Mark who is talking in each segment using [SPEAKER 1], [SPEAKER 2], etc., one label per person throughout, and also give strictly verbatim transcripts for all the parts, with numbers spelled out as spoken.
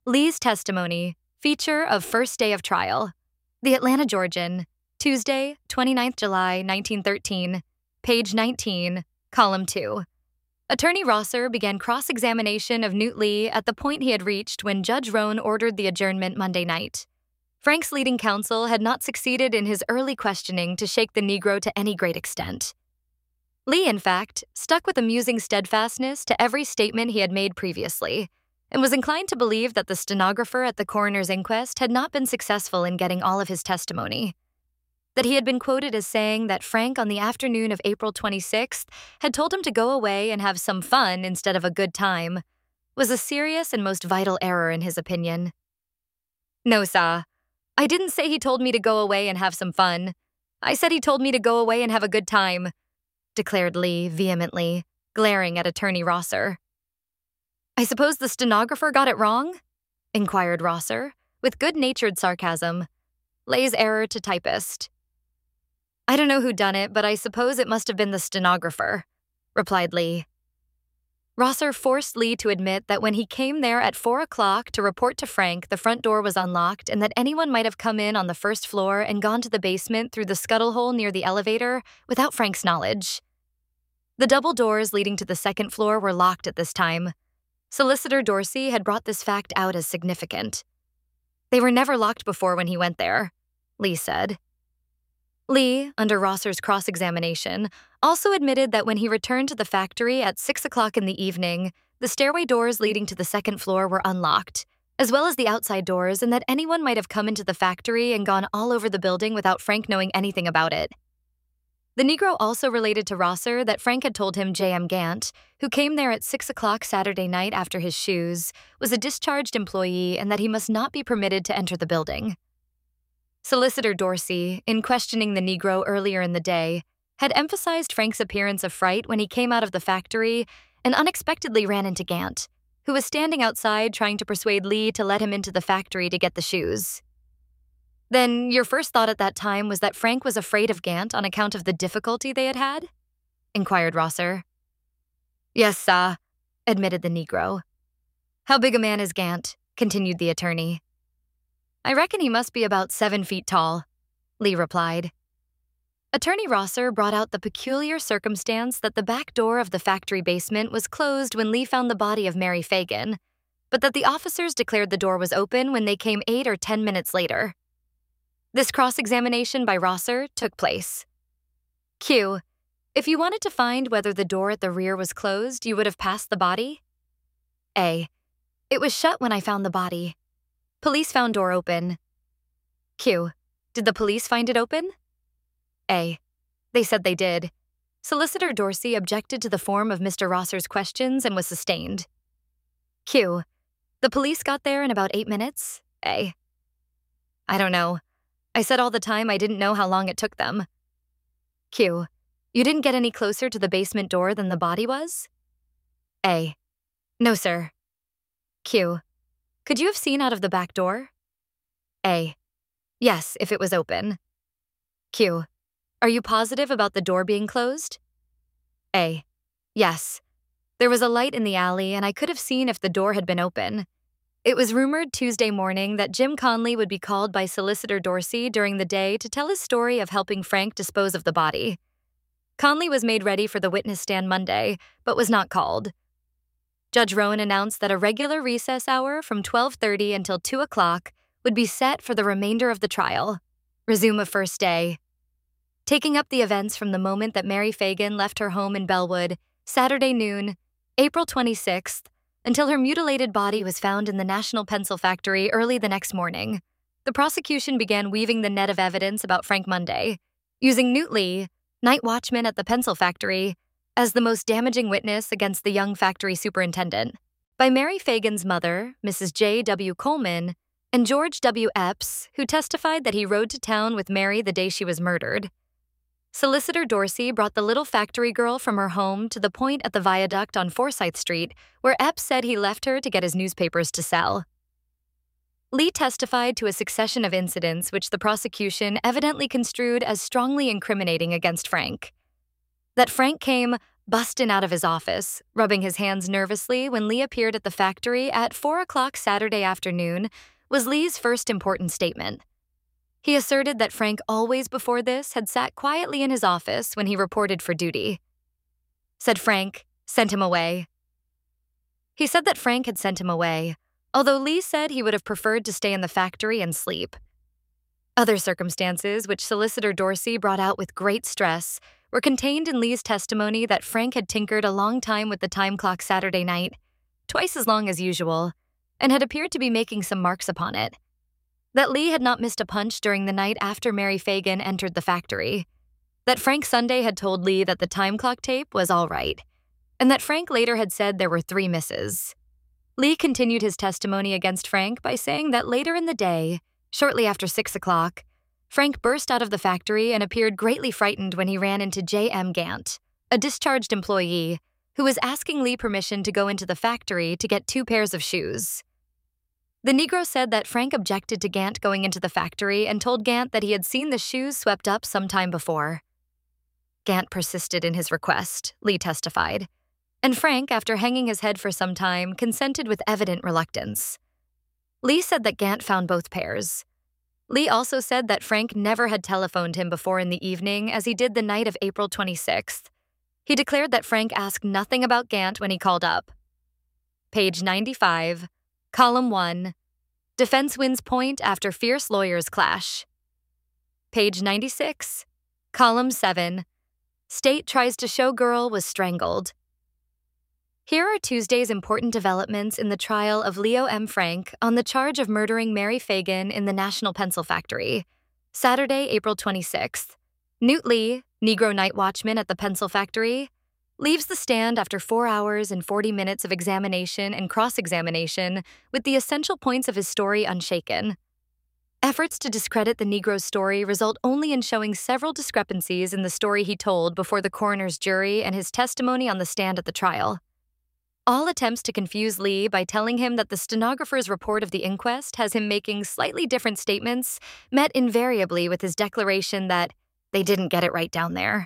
[SPEAKER 1] Lee's testimony, feature of first day of trial. The Atlanta Georgian, Tuesday, twenty-ninth of July, nineteen thirteen, page nineteen, column two. Attorney Rosser began cross-examination of Newt Lee at the point he had reached when Judge Roan ordered the adjournment Monday night. Frank's leading counsel had not succeeded in his early questioning to shake the Negro to any great extent. Lee, in fact, stuck with amusing steadfastness to every statement he had made previously, and was inclined to believe that the stenographer at the coroner's inquest had not been successful in getting all of his testimony. That he had been quoted as saying that Frank on the afternoon of April twenty-sixth had told him to go away and have some fun instead of a good time was a serious and most vital error in his opinion. "No, sah. I didn't say he told me to go away and have some fun. I said he told me to go away and have a good time," declared Lee vehemently, glaring at Attorney Rosser. "I suppose the stenographer got it wrong?" inquired Rosser, with good-natured sarcasm. Lay's error to typist. "I don't know who done it, but I suppose it must have been the stenographer," replied Lee. Rosser forced Lee to admit that when he came there at four o'clock to report to Frank, the front door was unlocked and that anyone might have come in on the first floor and gone to the basement through the scuttle hole near the elevator without Frank's knowledge. The double doors leading to the second floor were locked at this time. Solicitor Dorsey had brought this fact out as significant. "They were never locked before when he went there," Lee said. Lee, under Rosser's cross-examination, also admitted that when he returned to the factory at six o'clock in the evening, the stairway doors leading to the second floor were unlocked, as well as the outside doors, and that anyone might have come into the factory and gone all over the building without Frank knowing anything about it. The Negro also related to Rosser that Frank had told him J M Gant, who came there at six o'clock Saturday night after his shoes, was a discharged employee and that he must not be permitted to enter the building. Solicitor Dorsey, in questioning the Negro earlier in the day, had emphasized Frank's appearance of fright when he came out of the factory and unexpectedly ran into Gant, who was standing outside trying to persuade Lee to let him into the factory to get the shoes. "Then your first thought at that time was that Frank was afraid of Gant on account of the difficulty they had had?" inquired Rosser. "Yes, sah," admitted the Negro. "How big a man is Gant?" continued the attorney. "I reckon he must be about seven feet tall," Lee replied. Attorney Rosser brought out the peculiar circumstance that the back door of the factory basement was closed when Lee found the body of Mary Fagan, but that the officers declared the door was open when they came eight or ten minutes later. This cross-examination by Rosser took place. Q. If you wanted to find whether the door at the rear was closed, you would have passed the body? A. It was shut when I found the body. Police found door open. Q. Did the police find it open? A. They said they did. Solicitor Dorsey objected to the form of Mister Rosser's questions and was sustained. Q. The police got there in about eight minutes? A. I don't know. I said all the time I didn't know how long it took them. Q. You didn't get any closer to the basement door than the body was? A. No, sir. Q. Could you have seen out of the back door? A. Yes, if it was open. Q. Are you positive about the door being closed? A. Yes. There was a light in the alley, and I could have seen if the door had been open. It was rumored Tuesday morning that Jim Conley would be called by Solicitor Dorsey during the day to tell his story of helping Frank dispose of the body. Conley was made ready for the witness stand Monday, but was not called. Judge Roan announced that a regular recess hour from twelve thirty until two o'clock would be set for the remainder of the trial. Resume of first day. Taking up the events from the moment that Mary Fagan left her home in Bellwood, Saturday noon, April twenty-sixth, until her mutilated body was found in the National Pencil Factory early the next morning, the prosecution began weaving the net of evidence about Frank Monday, using Newt Lee, night watchman at the pencil factory, as the most damaging witness against the young factory superintendent, by Mary Fagan's mother, Missus J W Coleman, and George W. Epps, who testified that he rode to town with Mary the day she was murdered. Solicitor Dorsey brought the little factory girl from her home to the point at the viaduct on Forsyth Street, where Epps said he left her to get his newspapers to sell. Lee testified to a succession of incidents which the prosecution evidently construed as strongly incriminating against Frank. That Frank came bust in out of his office, rubbing his hands nervously when Lee appeared at the factory at four o'clock Saturday afternoon, was Lee's first important statement. He asserted that Frank always before this had sat quietly in his office when he reported for duty. Said Frank, sent him away. He said that Frank had sent him away, although Lee said he would have preferred to stay in the factory and sleep. Other circumstances, which Solicitor Dorsey brought out with great stress, were contained in Lee's testimony that Frank had tinkered a long time with the time clock Saturday night, twice as long as usual, and had appeared to be making some marks upon it. That Lee had not missed a punch during the night after Mary Fagan entered the factory. That Frank Sunday had told Lee that the time clock tape was all right, and that Frank later had said there were three misses. Lee continued his testimony against Frank by saying that later in the day, shortly after six o'clock, Frank burst out of the factory and appeared greatly frightened when he ran into J M Gant, a discharged employee, who was asking Lee permission to go into the factory to get two pairs of shoes. The Negro said that Frank objected to Gant going into the factory and told Gant that he had seen the shoes swept up some time before. Gant persisted in his request, Lee testified, and Frank, after hanging his head for some time, consented with evident reluctance. Lee said that Gant found both pairs. Lee also said that Frank never had telephoned him before in the evening as he did the night of April twenty-sixth. He declared that Frank asked nothing about Gant when he called up. Page ninety-five, Column one, Defense wins point after fierce lawyers clash. Page ninety-six, Column seven, State tries to show girl was strangled. Here are Tuesday's important developments in the trial of Leo M. Frank on the charge of murdering Mary Fagan in the National Pencil Factory. Saturday, April twenty-sixth. Newt Lee, Negro night watchman at the pencil factory, leaves the stand after four hours and forty minutes of examination and cross-examination with the essential points of his story unshaken. Efforts to discredit the Negro's story result only in showing several discrepancies in the story he told before the coroner's jury and his testimony on the stand at the trial. All attempts to confuse Lee by telling him that the stenographer's report of the inquest has him making slightly different statements met invariably with his declaration that they didn't get it right down there.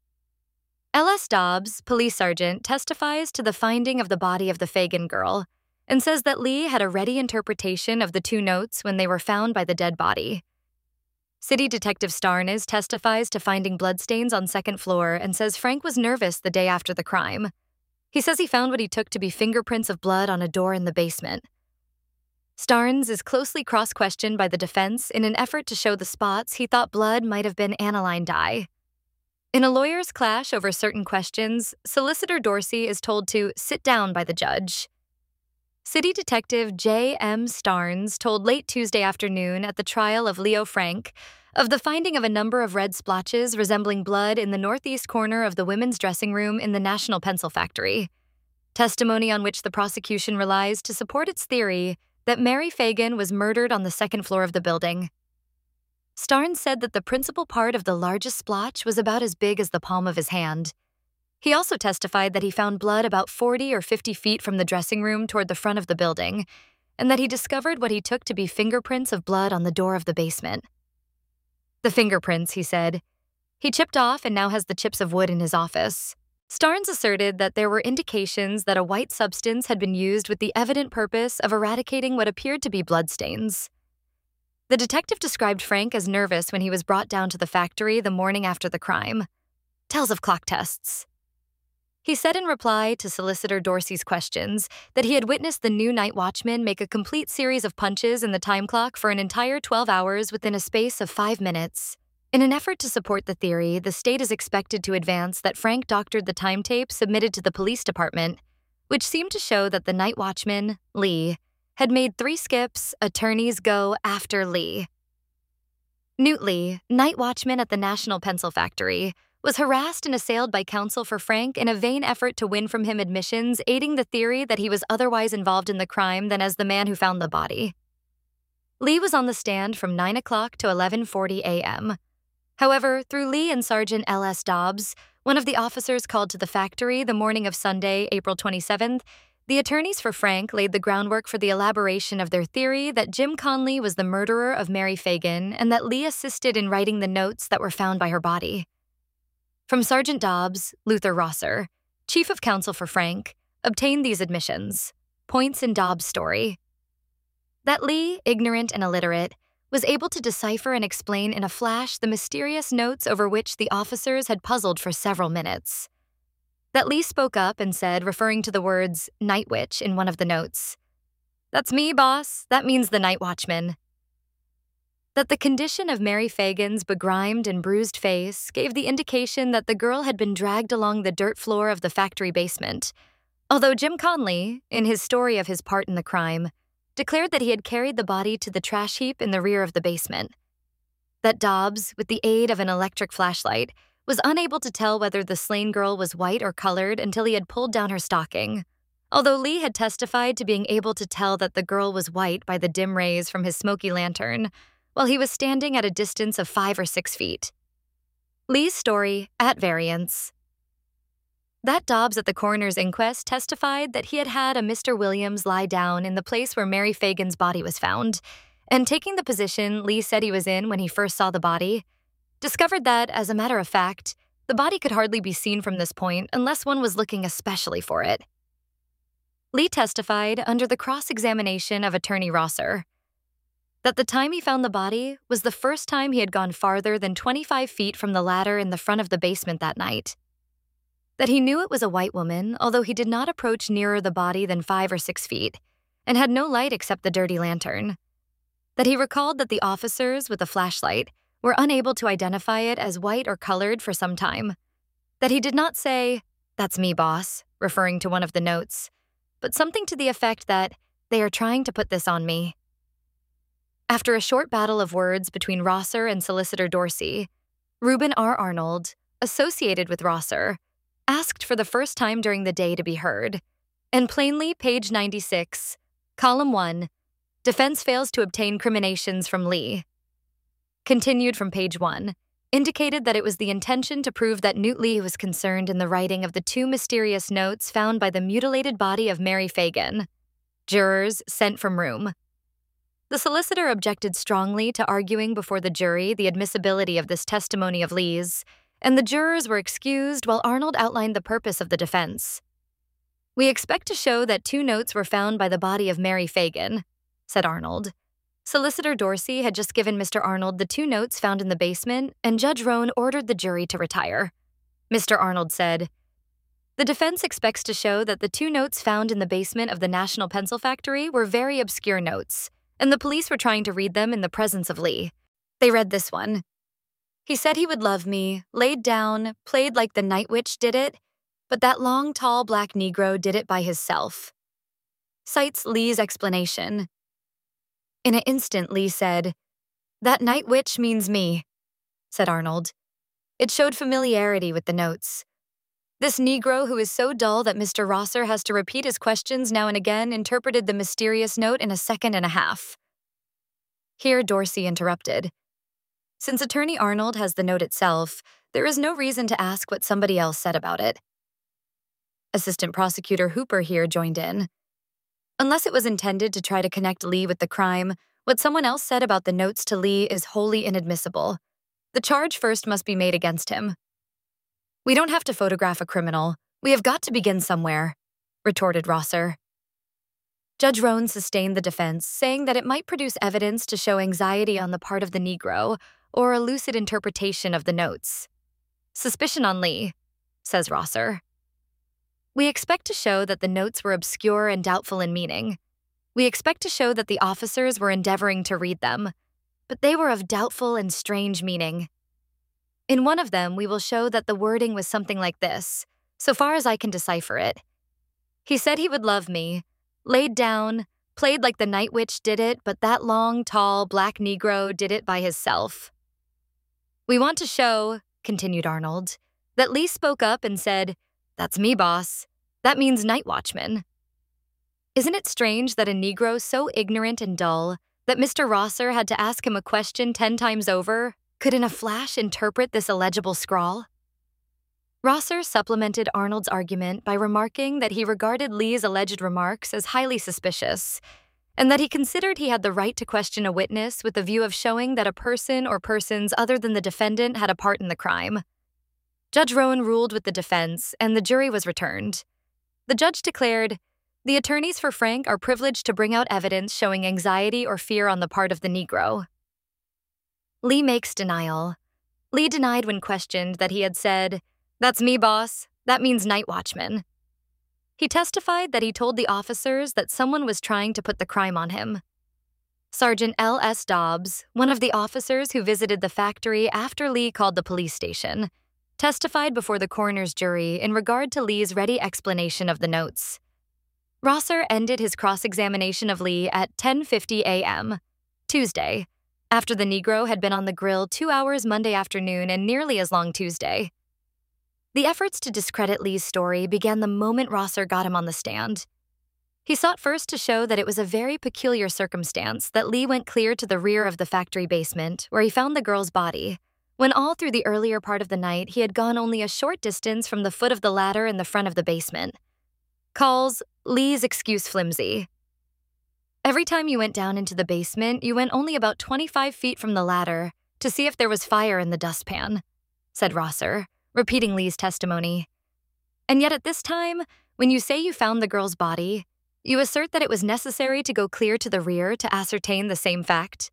[SPEAKER 1] L S Dobbs, police sergeant, testifies to the finding of the body of the Fagan girl and says that Lee had a ready interpretation of the two notes when they were found by the dead body. City Detective Starnes testifies to finding bloodstains on second floor and says Frank was nervous the day after the crime. He says he found what he took to be fingerprints of blood on a door in the basement. Starnes is closely cross-questioned by the defense in an effort to show the spots he thought blood might have been aniline dye. In a lawyer's clash over certain questions, Solicitor Dorsey is told to sit down by the judge. City Detective J M Starnes told late Tuesday afternoon at the trial of Leo Frank of the finding of a number of red splotches resembling blood in the northeast corner of the women's dressing room in the National Pencil Factory, testimony on which the prosecution relies to support its theory that Mary Fagan was murdered on the second floor of the building. Starnes said that the principal part of the largest splotch was about as big as the palm of his hand. He also testified that he found blood about forty or fifty feet from the dressing room toward the front of the building, and that he discovered what he took to be fingerprints of blood on the door of the basement. The fingerprints, he said, he chipped off and now has the chips of wood in his office. Starnes asserted that there were indications that a white substance had been used with the evident purpose of eradicating what appeared to be bloodstains. The detective described Frank as nervous when he was brought down to the factory the morning after the crime. Tells of clock tests. He said in reply to Solicitor Dorsey's questions that he had witnessed the new night watchman make a complete series of punches in the time clock for an entire twelve hours within a space of five minutes. In an effort to support the theory, the state is expected to advance that Frank doctored the time tape submitted to the police department, which seemed to show that the night watchman, Lee, had made three skips attorneys go after Lee. Newt Lee, night watchman at the National Pencil Factory, was harassed and assailed by counsel for Frank in a vain effort to win from him admissions aiding the theory that he was otherwise involved in the crime than as the man who found the body. Lee was on the stand from nine o'clock to eleven forty a.m. However, through Lee and Sergeant L S Dobbs, one of the officers called to the factory the morning of Sunday, April twenty-seventh, the attorneys for Frank laid the groundwork for the elaboration of their theory that Jim Conley was the murderer of Mary Fagan and that Lee assisted in writing the notes that were found by her body. From Sergeant Dobbs, Luther Rosser, Chief of Counsel for Frank, obtained these admissions, points in Dobbs' story. That Lee, ignorant and illiterate, was able to decipher and explain in a flash the mysterious notes over which the officers had puzzled for several minutes. That Lee spoke up and said, referring to the words Night Witch in one of the notes, "That's me, boss. That means the night watchman." That the condition of Mary Fagan's begrimed and bruised face gave the indication that the girl had been dragged along the dirt floor of the factory basement, although Jim Conley, in his story of his part in the crime, declared that he had carried the body to the trash heap in the rear of the basement. That Dobbs, with the aid of an electric flashlight, was unable to tell whether the slain girl was white or colored until he had pulled down her stocking, although Lee had testified to being able to tell that the girl was white by the dim rays from his smoky lantern, while he was standing at a distance of five or six feet. Lee's story at variance. That Dobbs at the coroner's inquest testified that he had had a Mister Williams lie down in the place where Mary Fagan's body was found, and taking the position Lee said he was in when he first saw the body, discovered that, as a matter of fact, the body could hardly be seen from this point unless one was looking especially for it. Lee testified under the cross-examination of Attorney Rosser that the time he found the body was the first time he had gone farther than twenty-five feet from the ladder in the front of the basement that night. That he knew it was a white woman, although he did not approach nearer the body than five or six feet, and had no light except the dirty lantern. That he recalled that the officers with a flashlight were unable to identify it as white or colored for some time. That he did not say, "That's me, boss," referring to one of the notes, but something to the effect that, "They are trying to put this on me." After a short battle of words between Rosser and Solicitor Dorsey, Reuben R. Arnold, associated with Rosser, asked for the first time during the day to be heard, and plainly, page ninety-six, column one, defense fails to obtain criminations from Lee. Continued from page one, indicated that it was the intention to prove that Newt Lee was concerned in the writing of the two mysterious notes found by the mutilated body of Mary Fagan. Jurors sent from room. The solicitor objected strongly to arguing before the jury the admissibility of this testimony of Lee's, and the jurors were excused while Arnold outlined the purpose of the defense. "We expect to show that two notes were found by the body of Mary Fagan," said Arnold. Solicitor Dorsey had just given Mister Arnold the two notes found in the basement, and Judge Roan ordered the jury to retire. Mister Arnold said, "The defense expects to show that the two notes found in the basement of the National Pencil Factory were very obscure notes, and the police were trying to read them in the presence of Lee. They read this one. He said he would love me, laid down, played like the night witch did it, but that long, tall black Negro did it by himself." Cites Lee's explanation. In an instant, Lee said, "That night witch means me," said Arnold. It showed familiarity with the notes. This Negro who is so dull that Mister Rosser has to repeat his questions now and again interpreted the mysterious note in a second and a half. Here Dorsey interrupted. Since Attorney Arnold has the note itself, there is no reason to ask what somebody else said about it. Assistant Prosecutor Hooper here joined in. Unless it was intended to try to connect Lee with the crime, what someone else said about the notes to Lee is wholly inadmissible. The charge first must be made against him. "We don't have to photograph a criminal. We have got to begin somewhere," retorted Rosser. Judge Roan sustained the defense, saying that it might produce evidence to show anxiety on the part of the Negro or a lucid interpretation of the notes. "Suspicion on Lee," says Rosser. "We expect to show that the notes were obscure and doubtful in meaning. We expect to show that the officers were endeavoring to read them, but they were of doubtful and strange meaning. In one of them, we will show that the wording was something like this, so far as I can decipher it. He said he would love me, laid down, played like the night witch did it, but that long, tall, black Negro did it by himself. We want to show," continued Arnold, "that Lee spoke up and said, 'That's me, boss. That means night watchman.' Isn't it strange that a Negro so ignorant and dull that Mister Rosser had to ask him a question ten times over could in a flash interpret this illegible scrawl?" Rosser supplemented Arnold's argument by remarking that he regarded Lee's alleged remarks as highly suspicious, and that he considered he had the right to question a witness with the view of showing that a person or persons other than the defendant had a part in the crime. Judge Rowan ruled with the defense, and the jury was returned. The judge declared, "The attorneys for Frank are privileged to bring out evidence showing anxiety or fear on the part of the Negro." Lee makes denial. Lee denied when questioned that he had said, "That's me, boss. That means night watchman." He testified that he told the officers that someone was trying to put the crime on him. Sergeant L S Dobbs, one of the officers who visited the factory after Lee called the police station, testified before the coroner's jury in regard to Lee's ready explanation of the notes. Rosser ended his cross-examination of Lee at ten fifty a m Tuesday, after the Negro had been on the grill two hours Monday afternoon and nearly as long Tuesday. The efforts to discredit Lee's story began the moment Rosser got him on the stand. He sought first to show that it was a very peculiar circumstance that Lee went clear to the rear of the factory basement, where he found the girl's body, when all through the earlier part of the night he had gone only a short distance from the foot of the ladder in the front of the basement. Calls Lee's excuse flimsy. Every time you went down into the basement, you went only about twenty-five feet from the ladder to see if there was fire in the dustpan, said Rosser, repeating Lee's testimony. And yet at this time, when you say you found the girl's body, you assert that it was necessary to go clear to the rear to ascertain the same fact.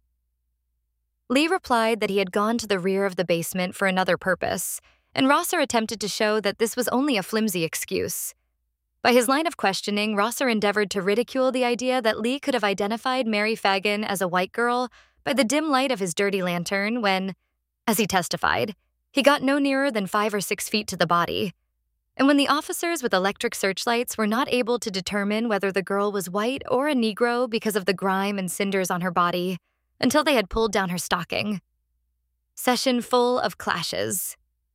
[SPEAKER 1] Lee replied that he had gone to the rear of the basement for another purpose, and Rosser attempted to show that this was only a flimsy excuse. By his line of questioning, Rosser endeavored to ridicule the idea that Lee could have identified Mary Fagan as a white girl by the dim light of his dirty lantern when, as he testified, he got no nearer than five or six feet to the body. And when the officers with electric searchlights were not able to determine whether the girl was white or a Negro because of the grime and cinders on her body, until they had pulled down her stocking. Session full of clashes.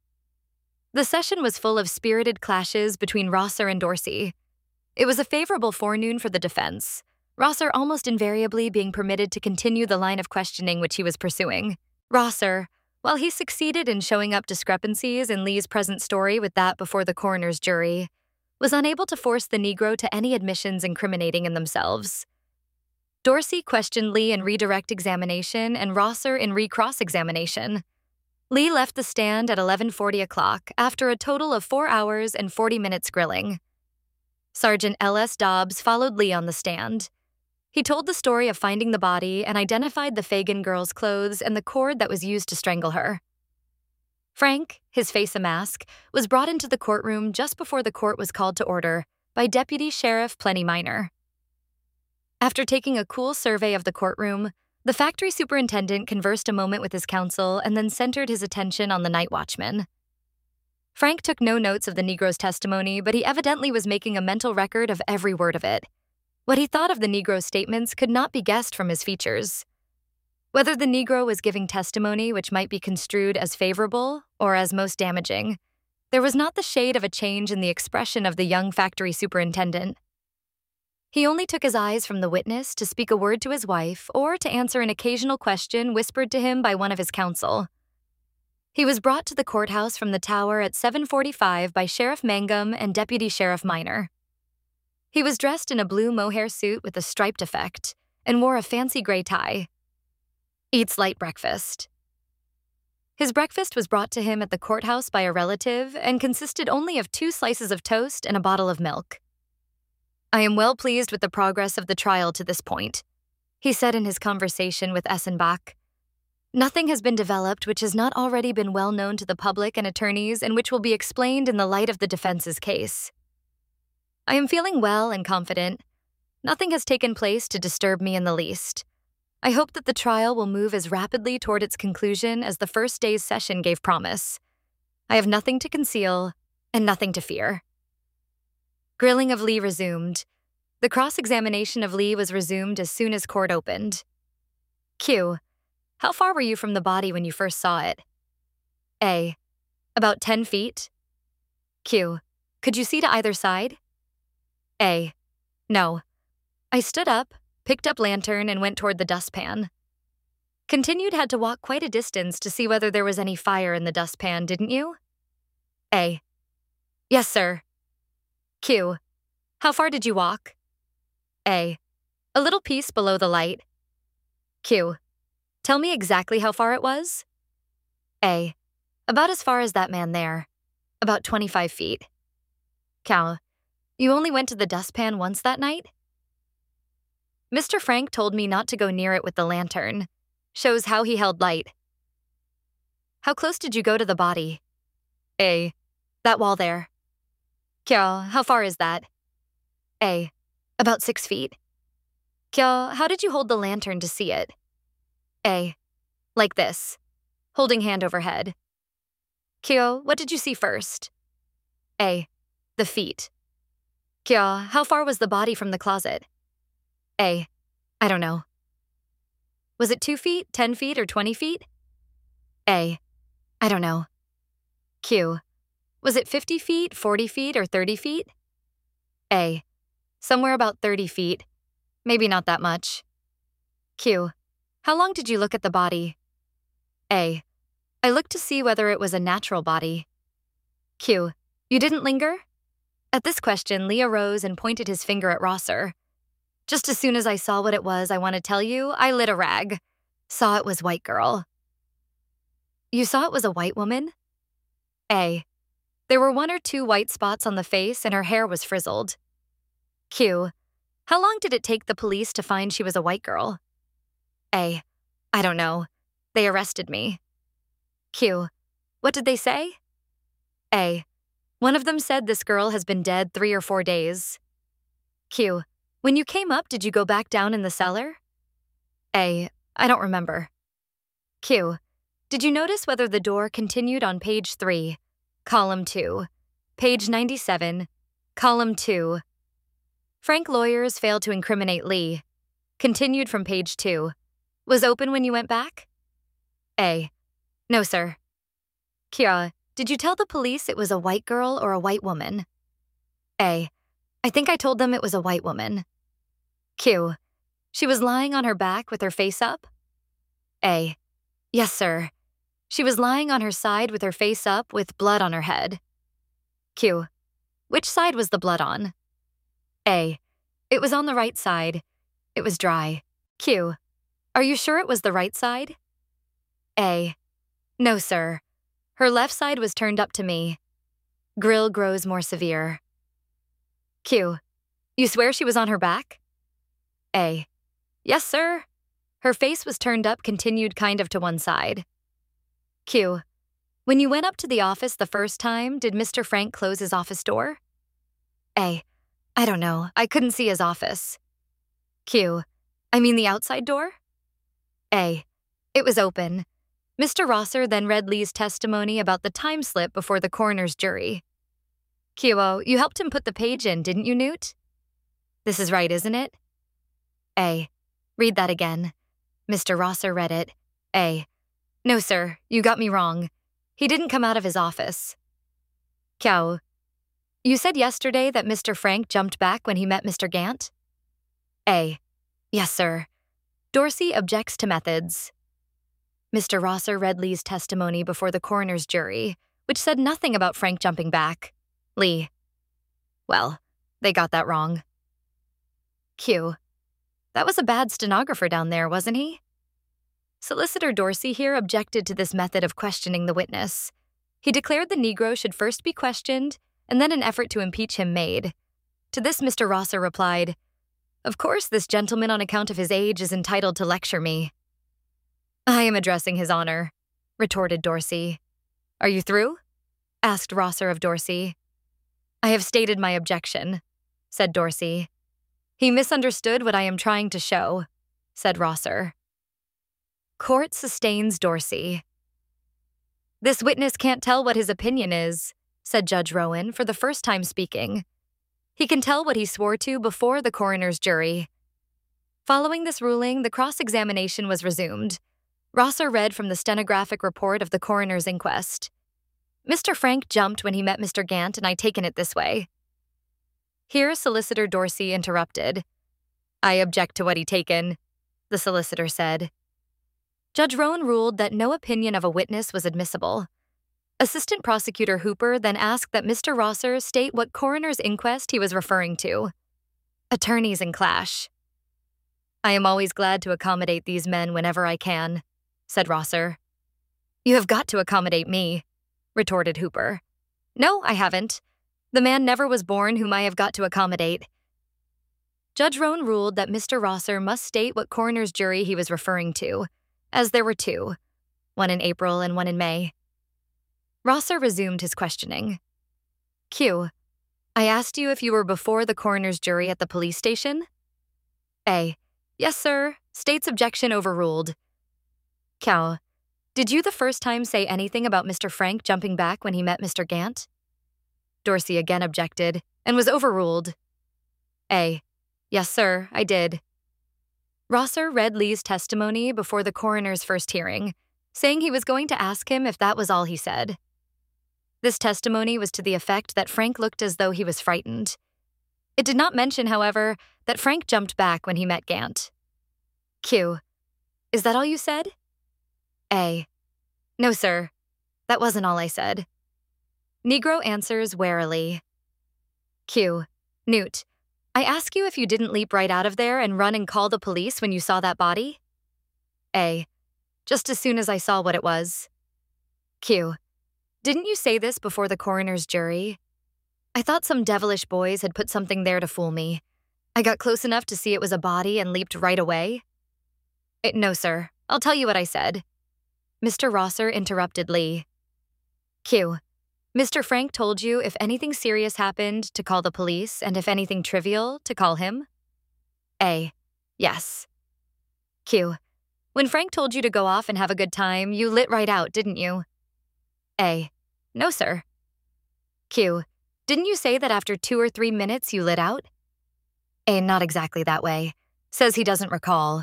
[SPEAKER 1] The session was full of spirited clashes between Rosser and Dorsey. It was a favorable forenoon for the defense, Rosser almost invariably being permitted to continue the line of questioning which he was pursuing. Rosser, while he succeeded in showing up discrepancies in Lee's present story with that before the coroner's jury, was unable to force the Negro to any admissions incriminating in themselves. Dorsey questioned Lee in redirect examination and Rosser in recross examination. Lee left the stand at eleven forty o'clock after a total of four hours and forty minutes grilling. Sergeant L S Dobbs followed Lee on the stand. He told the story of finding the body and identified the Fagan girl's clothes and the cord that was used to strangle her. Frank, his face a mask, was brought into the courtroom just before the court was called to order by Deputy Sheriff Plenty Minor. After taking a cool survey of the courtroom, the factory superintendent conversed a moment with his counsel and then centered his attention on the night watchman. Frank took no notes of the Negro's testimony, but he evidently was making a mental record of every word of it. What he thought of the Negro's statements could not be guessed from his features. Whether the Negro was giving testimony which might be construed as favorable or as most damaging, there was not the shade of a change in the expression of the young factory superintendent. He only took his eyes from the witness to speak a word to his wife or to answer an occasional question whispered to him by one of his counsel. He was brought to the courthouse from the tower at seven forty-five by Sheriff Mangum and Deputy Sheriff Minor. He was dressed in a blue mohair suit with a striped effect and wore a fancy gray tie. Eats light breakfast. His breakfast was brought to him at the courthouse by a relative and consisted only of two slices of toast and a bottle of milk. "I am well pleased with the progress of the trial to this point," he said in his conversation with Essenbach. "Nothing has been developed which has not already been well known to the public and attorneys and which will be explained in the light of the defense's case. I am feeling well and confident. Nothing has taken place to disturb me in the least. I hope that the trial will move as rapidly toward its conclusion as the first day's session gave promise. I have nothing to conceal and nothing to fear." Grilling of Lee resumed. The cross-examination of Lee was resumed as soon as court opened. Q. How far were you from the body when you first saw it? A. About ten feet. Q. Could you see to either side? A. No. I stood up, picked up lantern, and went toward the dustpan. Continued had to walk quite a distance to see whether there was any fire in the dustpan, didn't you? A. Yes, sir. Q. How far did you walk? A. A little piece below the light. Q. Tell me exactly how far it was? A. About as far as that man there. about twenty-five feet. Cal, you only went to the dustpan once that night? Mister Frank told me not to go near it with the lantern. Shows how he held light. How close did you go to the body? A. That wall there. Cal, how far is that? A. About six feet. Cal, how did you hold the lantern to see it? A. Like this, holding hand over head. Kyo, what did you see first? A. The feet. Kyo, how far was the body from the closet? A. I don't know. Was it two feet, ten feet, or twenty feet? A. I don't know. Q. Was it fifty feet, forty feet, or thirty feet? A. Somewhere about thirty feet. Maybe not that much. Q. How long did you look at the body? A. I looked to see whether it was a natural body. Q. You didn't linger? At this question, Lee arose and pointed his finger at Rosser. Just as soon as I saw what it was I want to tell you, I lit a rag. Saw it was white girl. You saw it was a white woman? A. There were one or two white spots on the face and her hair was frizzled. Q. How long did it take the police to find she was a white girl? A. I don't know. They arrested me. Q. What did they say? A. One of them said this girl has been dead three or four days. Q. When you came up, did you go back down in the cellar? A. I don't remember. Q. Did you notice whether the door continued on page three, column two, page ninety-seven, column two? Frank lawyers failed to incriminate Lee. Continued from page two. Was open when you went back? A. No, sir. Kira, did you tell the police it was a white girl or a white woman? A. I think I told them it was a white woman. Q. She was lying on her back with her face up? A. Yes, sir. She was lying on her side with her face up with blood on her head. Q. Which side was the blood on? A. It was on the right side. It was dry. Q. Are you sure it was the right side? A. No, sir. Her left side was turned up to me. Grill grows more severe. Q. You swear she was on her back? A. Yes, sir. Her face was turned up continued kind of to one side. Q. When you went up to the office the first time, did Mister Frank close his office door? A. I don't know. I couldn't see his office. Q. I mean the outside door? A. It was open. Mister Rosser then read Lee's testimony about the time slip before the coroner's jury. Q O, you helped him put the page in, didn't you, Newt? This is right, isn't it? A. Read that again. Mister Rosser read it. A. No, sir, you got me wrong. He didn't come out of his office. Q. You said yesterday that Mister Frank jumped back when he met Mister Gant? A. Yes, sir. Dorsey objects to methods. Mister Rosser read Lee's testimony before the coroner's jury, which said nothing about Frank jumping back. Lee. Well, they got that wrong. Q. That was a bad stenographer down there, wasn't he? Solicitor Dorsey here objected to this method of questioning the witness. He declared the Negro should first be questioned, and then an effort to impeach him made. To this Mister Rosser replied, Of course this gentleman on account of his age is entitled to lecture me. I am addressing his honor, retorted Dorsey. Are you through? Asked Rosser of Dorsey. I have stated my objection, said Dorsey. He misunderstood what I am trying to show, said Rosser. Court sustains Dorsey. This witness can't tell what his opinion is, said Judge Rowan, for the first time speaking. He can tell what he swore to before the coroner's jury. Following this ruling, the cross-examination was resumed. Rosser read from the stenographic report of the coroner's inquest. Mister Frank jumped when he met Mister Gant, and I taken it this way. Here, Solicitor Dorsey interrupted. I object to what he taken, the solicitor said. Judge Rowan ruled that no opinion of a witness was admissible. Assistant Prosecutor Hooper then asked that Mister Rosser state what coroner's inquest he was referring to. Attorneys in clash. I am always glad to accommodate these men whenever I can, said Rosser. You have got to accommodate me, retorted Hooper. No, I haven't. The man never was born whom I have got to accommodate. Judge Rohn ruled that Mister Rosser must state what coroner's jury he was referring to, as there were two, one in April and one in May. Rosser resumed his questioning. Q. I asked you if you were before the coroner's jury at the police station? A. Yes, sir. State's objection overruled. Q. Did you the first time say anything about Mister Frank jumping back when he met Mister Gant? Dorsey again objected, and was overruled. A. Yes, sir, I did. Rosser read Lee's testimony before the coroner's first hearing, saying he was going to ask him if that was all he said. This testimony was to the effect that Frank looked as though he was frightened. It did not mention, however, that Frank jumped back when he met Gant. Q. Is that all you said? A. No, sir. That wasn't all I said. Negro answers warily. Q. Newt, I ask you if you didn't leap right out of there and run and call the police when you saw that body? A. Just as soon as I saw what it was. Q. Didn't you say this before the coroner's jury? I thought some devilish boys had put something there to fool me. I got close enough to see it was a body and leaped right away. Eh, no, sir. I'll tell you what I said. Mister Rosser interrupted Lee. Q. Mister Frank told you if anything serious happened, to call the police, and if anything trivial, to call him? A. Yes. Q. When Frank told you to go off and have a good time, you lit right out, didn't you? A. No, sir. Q. Didn't you say that after two or three minutes you lit out? A. Not exactly that way. Says he doesn't recall.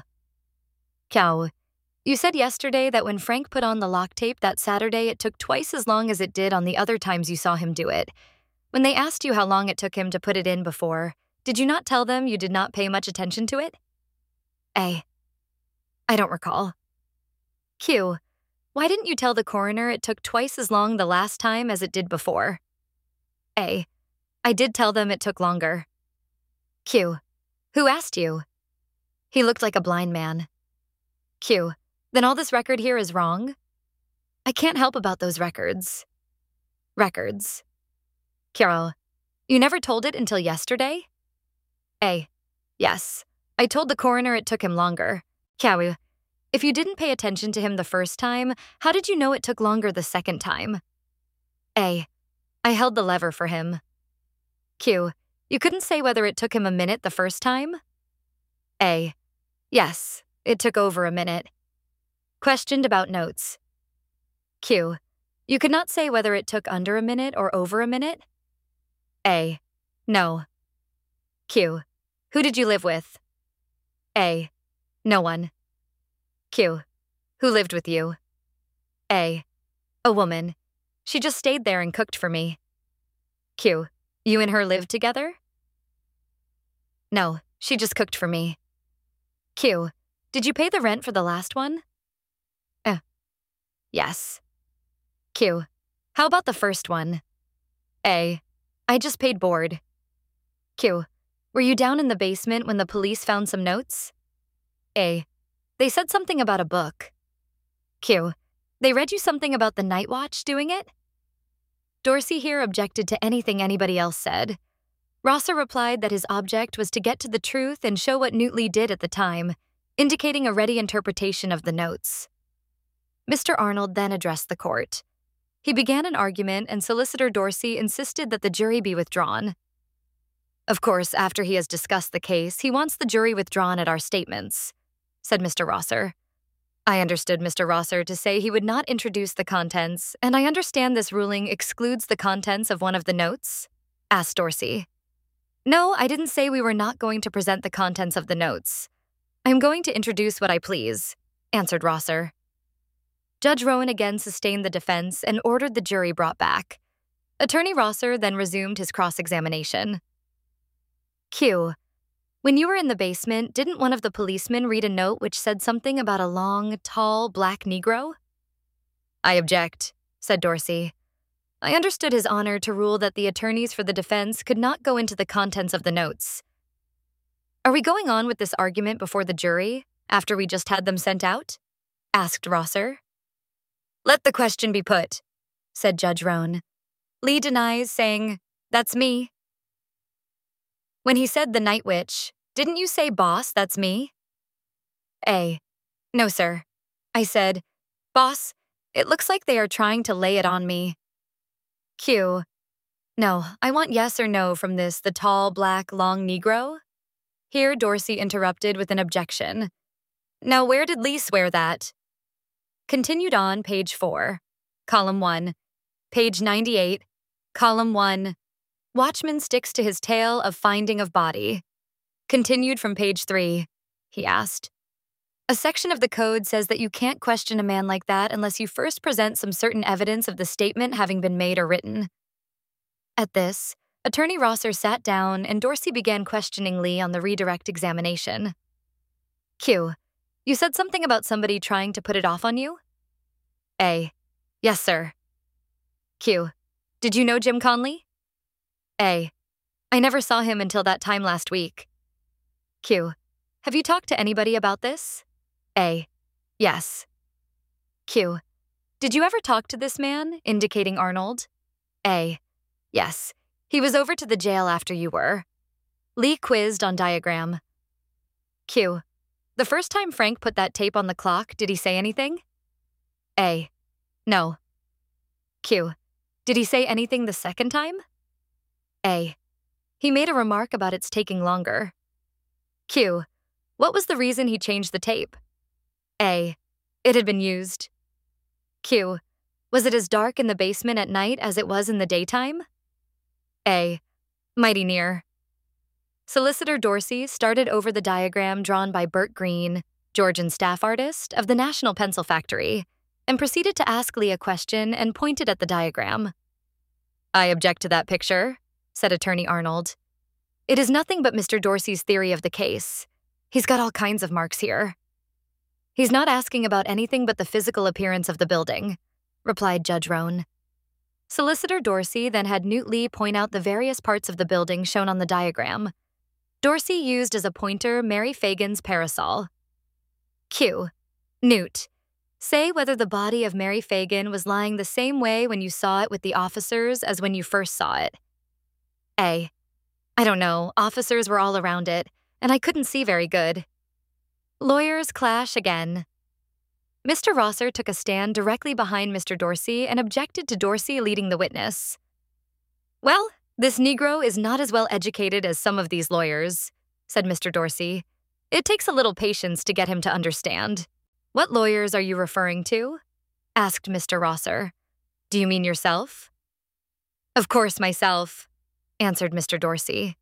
[SPEAKER 1] Q. You said yesterday that when Frank put on the lock tape that Saturday, it took twice as long as it did on the other times you saw him do it. When they asked you how long it took him to put it in before, did you not tell them you did not pay much attention to it? A. I don't recall. Q. Why didn't you tell the coroner it took twice as long the last time as it did before? A. I did tell them it took longer. Q. Who asked you? He looked like a blind man. Q. Then all this record here is wrong? I can't help about those records. Records. Q. You never told it until yesterday? A. Yes. I told the coroner it took him longer. Q. If you didn't pay attention to him the first time, how did you know it took longer the second time? A. I held the lever for him. Q. You couldn't say whether it took him a minute the first time? A. Yes, it took over a minute. Questioned about notes. Q. You could not say whether it took under a minute or over a minute? A. No. Q. Who did you live with? A. No one. Q. Who lived with you? A. A woman. She just stayed there and cooked for me. Q. You and her lived together? No, she just cooked for me. Q. Did you pay the rent for the last one? Uh. Yes. Q. How about the first one? A. I just paid board. Q. Were you down in the basement when the police found some notes? A. They said something about a book. Q. They read you something about the night watch doing it? Dorsey here objected to anything anybody else said. Rosser replied that his object was to get to the truth and show what Newt Lee did at the time, indicating a ready interpretation of the notes. Mister Arnold then addressed the court. He began an argument, and Solicitor Dorsey insisted that the jury be withdrawn. Of course, after he has discussed the case, he wants the jury withdrawn at our statements, said Mister Rosser. I understood Mister Rosser to say he would not introduce the contents, and I understand this ruling excludes the contents of one of the notes? Asked Dorsey. No, I didn't say we were not going to present the contents of the notes. I'm going to introduce what I please, answered Rosser. Judge Rowan again sustained the defense and ordered the jury brought back. Attorney Rosser then resumed his cross-examination. Q. When you were in the basement, didn't one of the policemen read a note which said something about a long, tall, black Negro? I object, said Dorsey. I understood His Honor to rule that the attorneys for the defense could not go into the contents of the notes. Are we going on with this argument before the jury, after we just had them sent out? Asked Rosser. Let the question be put, said Judge Roan. Lee denies, saying, "That's me." When he said the Night Witch, "Didn't you say, boss, that's me?" A. "No, sir. I said, boss, it looks like they are trying to lay it on me." Q. "No, I want yes or no from this, the tall, black, long Negro." Here Dorsey interrupted with an objection. "Now where did Lee swear that?" Continued on page four, column one, page ninety-eight, column one, Watchman sticks to his tale of finding of body. Continued from page three, he asked. "A section of the code says that you can't question a man like that unless you first present some certain evidence of the statement having been made or written." At this, Attorney Rosser sat down and Dorsey began questioning Lee on the redirect examination. Q. "You said something about somebody trying to put it off on you?" A. "Yes, sir." Q. "Did you know Jim Conley?" A. "I never saw him until that time last week." Q. "Have you talked to anybody about this?" A. "Yes." Q. "Did you ever talk to this man," indicating Arnold? A. "Yes. He was over to the jail after you were." Lee quizzed on diagram. Q. "The first time Frank put that tape on the clock, did he say anything?" A. "No." Q. "Did he say anything the second time?" A. "He made a remark about its taking longer." Q. "What was the reason he changed the tape?" A. "It had been used." Q. "Was it as dark in the basement at night as it was in the daytime?" A. "Mighty near." Solicitor Dorsey started over the diagram drawn by Bert Green, Georgian staff artist of the National Pencil Factory, and proceeded to ask Lee a question and pointed at the diagram. "I object to that picture," said Attorney Arnold. "It is nothing but Mister Dorsey's theory of the case. He's got all kinds of marks here." "He's not asking about anything but the physical appearance of the building," replied Judge Roan. Solicitor Dorsey then had Newt Lee point out the various parts of the building shown on the diagram. Dorsey used as a pointer Mary Fagan's parasol. Q. "Newt, say whether the body of Mary Fagan was lying the same way when you saw it with the officers as when you first saw it." A. "I don't know. Officers were all around it, and I couldn't see very good." Lawyers clash again. Mister Rosser took a stand directly behind Mister Dorsey and objected to Dorsey leading the witness. "Well, this Negro is not as well educated as some of these lawyers," said Mister Dorsey. "It takes a little patience to get him to understand." "What lawyers are you referring to?" asked Mister Rosser. "Do you mean yourself?" "Of course, myself," answered Mister Dorsey.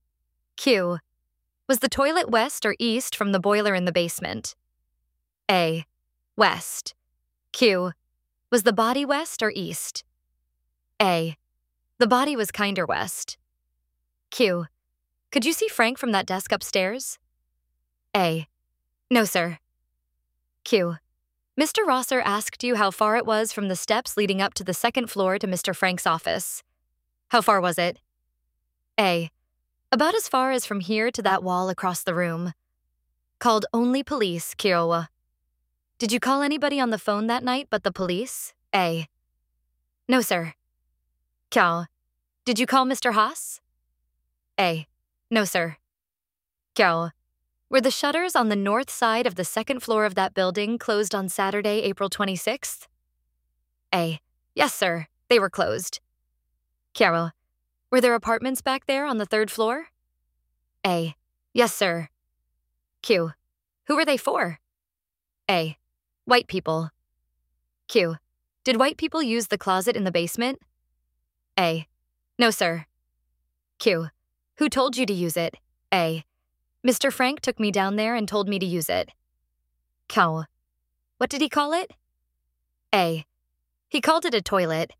[SPEAKER 1] Q. "Was the toilet west or east from the boiler in the basement?" A. "West." Q. "Was the body west or east?" A. "The body was kinder west." Q. "Could you see Frank from that desk upstairs?" A. "No, sir." Q. "Mister Rosser asked you how far it was from the steps leading up to the second floor to Mister Frank's office. How far was it?" A. "About as far as from here to that wall across the room." Called only police, Kiowa. "Did you call anybody on the phone that night but the police?" A. "No, sir." Kyo. "Did you call Mister Haas?" A. "No, sir." Kyo. "Were the shutters on the north side of the second floor of that building closed on Saturday, April twenty-sixth? A. "Yes, sir. They were closed." Kyo. "Were there apartments back there on the third floor?" A. "Yes, sir." Q. "Who were they for?" A. "White people." Q. "Did white people use the closet in the basement?" A. "No, sir." Q. "Who told you to use it?" A. "Mister Frank took me down there and told me to use it." Q. "What did he call it?" A. "He called it a toilet."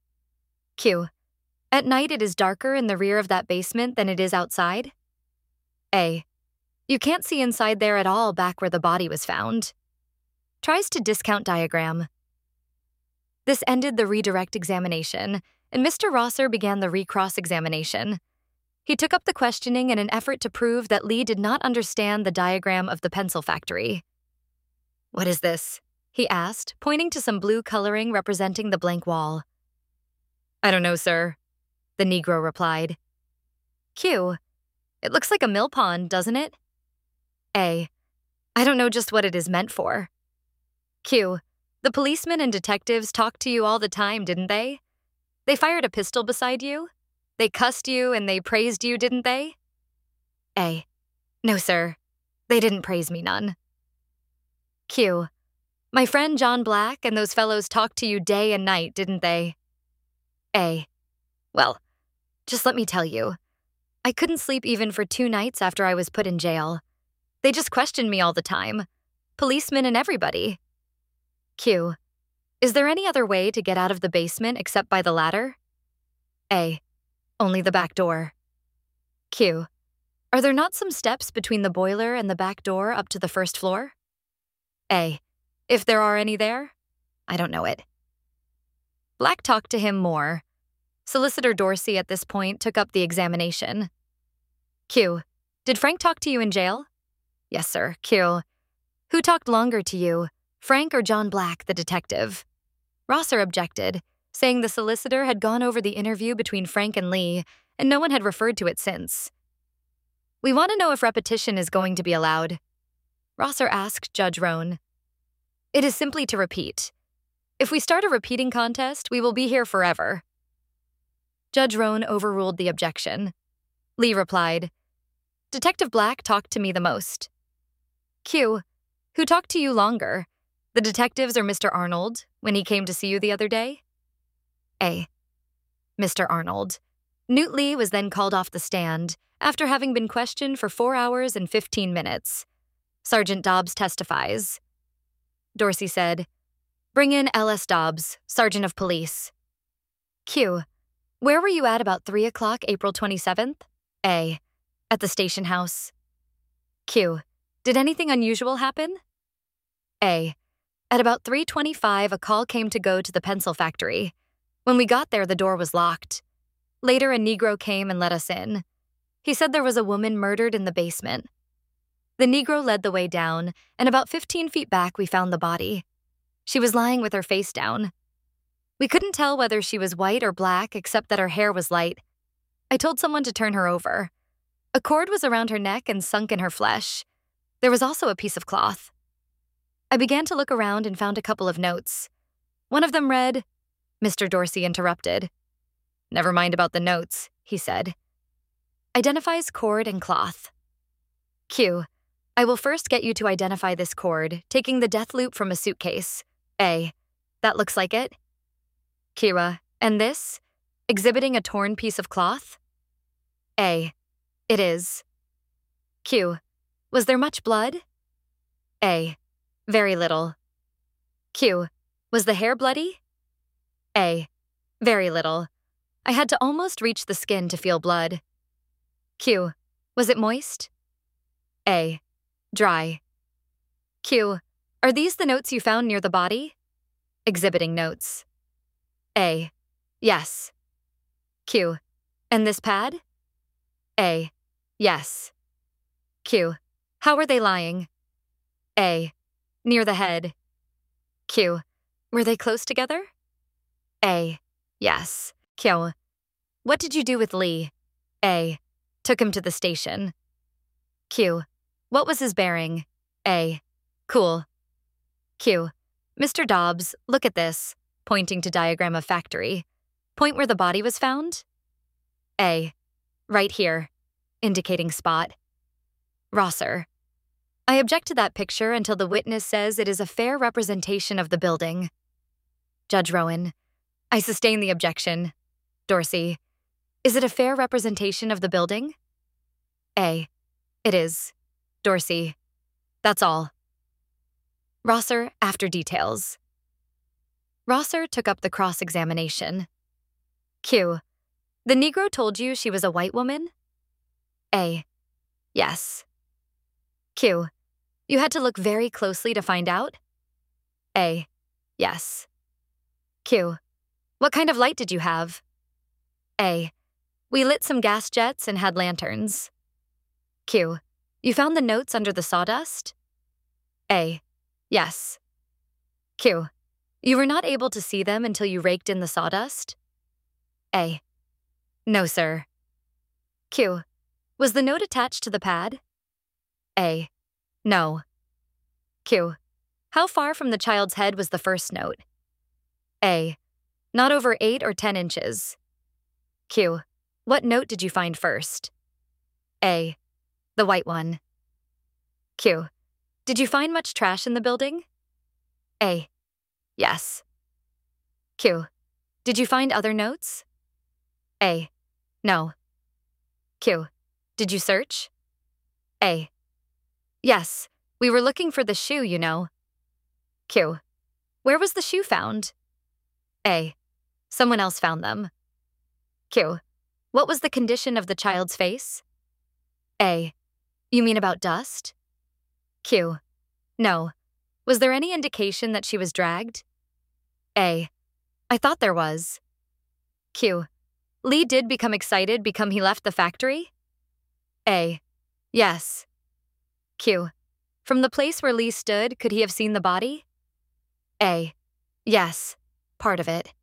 [SPEAKER 1] Q. "At night it is darker in the rear of that basement than it is outside?" A. "You can't see inside there at all back where the body was found." Tries to discount diagram. This ended the redirect examination, and Mister Rosser began the recross examination. He took up the questioning in an effort to prove that Lee did not understand the diagram of the pencil factory. "What is this?" he asked, pointing to some blue coloring representing the blank wall. I don't know, sir, the Negro replied. Q. It looks like a mill pond, doesn't it? A. I don't know just what it is meant for. Q. The policemen and detectives talked to you all the time, didn't they? They fired a pistol beside you? They cussed you and they praised you, didn't they? A. No, sir. They didn't praise me none. Q. My friend John Black and those fellows talked to you day and night, didn't they? A. Well, just let me tell you. I couldn't sleep even for two nights after I was put in jail. They just questioned me all the time. Policemen and everybody. Q. Is there any other way to get out of the basement except by the ladder? A. Only the back door. Q. Are there not some steps between the boiler and the back door up to the first floor? A. If there are any there? I don't know it. Black talked to him more. Solicitor Dorsey at this point took up the examination. Q. Did Frank talk to you in jail? Yes, sir. Q. Who talked longer to you, Frank or John Black, the detective? Rosser objected, saying the solicitor had gone over the interview between Frank and Lee, and no one had referred to it since. We want to know if repetition is going to be allowed. Rosser asked Judge Roan. It is simply to repeat. If we start a repeating contest, we will be here forever. Judge Roan overruled the objection. Lee replied, Detective Black talked to me the most. Q. Who talked to you longer, the detectives or Mister Arnold, when he came to see you the other day? A. Mister Arnold. Newt Lee was then called off the stand after having been questioned for four hours and fifteen minutes. Sergeant Dobbs testifies. Dorsey said, Bring in L S Dobbs, Sergeant of Police. Q. Where were you at about three o'clock April twenty-seventh? A. At the station house. Q. Did anything unusual happen? A. At about three twenty-five, a call came to go to the pencil factory. When we got there, the door was locked. Later, a Negro came and let us in. He said there was a woman murdered in the basement. The Negro led the way down, and about fifteen feet back, we found the body. She was lying with her face down. We couldn't tell whether she was white or black, except that her hair was light. I told someone to turn her over. A cord was around her neck and sunk in her flesh. There was also a piece of cloth. I began to look around and found a couple of notes. One of them read, Mister Dorsey interrupted. Never mind about the notes, he said. Identifies cord and cloth. Q. I will first get you to identify this cord, taking the death loop from a suitcase. A. That looks like it. Kira, and this? Exhibiting a torn piece of cloth? A. It is. Q. Was there much blood? A. Very little. Q. Was the hair bloody? A. Very little. I had to almost reach the skin to feel blood. Q. Was it moist? A. Dry. Q. Are these the notes you found near the body? Exhibiting notes. A. Yes. Q. And this pad? A. Yes. Q. How were they lying? A. Near the head. Q. Were they close together? A. Yes. Q. What did you do with Lee? A. Took him to the station. Q. What was his bearing? A. Cool. Q. Mister Dobbs, look at this, pointing to diagram of factory. Point where the body was found? A. Right here, indicating spot. Rosser. I object to that picture until the witness says it is a fair representation of the building. Judge Rowan. I sustain the objection. Dorsey. Is it a fair representation of the building? A. It is. Dorsey. That's all. Rosser, after details. Rosser took up the cross-examination. Q. The Negro told you she was a white woman? A. Yes. Q. You had to look very closely to find out? A. Yes. Q. What kind of light did you have? A. We lit some gas jets and had lanterns. Q. You found the notes under the sawdust? A. Yes. Q. You were not able to see them until you raked in the sawdust? A. No, sir. Q. Was the note attached to the pad? A. No. Q. How far from the child's head was the first note? A. Not over eight or ten inches. Q. What note did you find first? A. The white one. Q. Did you find much trash in the building? A. Yes. Q. Did you find other notes? A. No. Q. Did you search? A. Yes. We were looking for the shoe, you know. Q. Where was the shoe found? A. Someone else found them. Q. What was the condition of the child's face? A. You mean about dust? Q. No. Was there any indication that she was dragged? A. I thought there was. Q. Lee did become excited because he left the factory? A. Yes. Q. From the place where Lee stood, could he have seen the body? A. Yes. Part of it.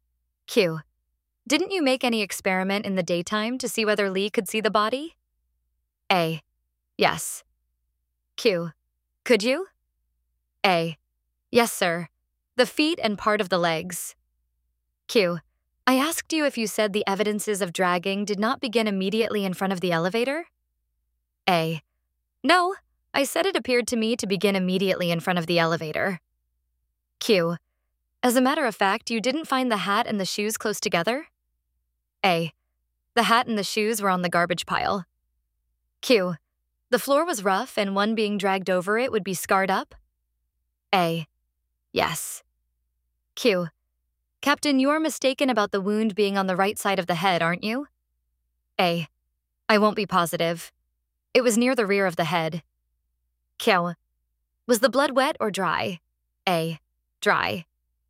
[SPEAKER 1] Q. Didn't you make any experiment in the daytime to see whether Lee could see the body? A. Yes. Q. Could you? A. Yes, sir. The feet and part of the legs. Q. I asked you if you said the evidences of dragging did not begin immediately in front of the elevator? A. No, I said it appeared to me to begin immediately in front of the elevator. Q. As a matter of fact, you didn't find the hat and the shoes close together? A. The hat and the shoes were on the garbage pile. Q. The floor was rough and one being dragged over it would be scarred up? A. Yes. Q. Captain, you're mistaken about the wound being on the right side of the head, aren't you? A. I won't be positive. It was near the rear of the head. Q. Was the blood wet or dry? A. Dry.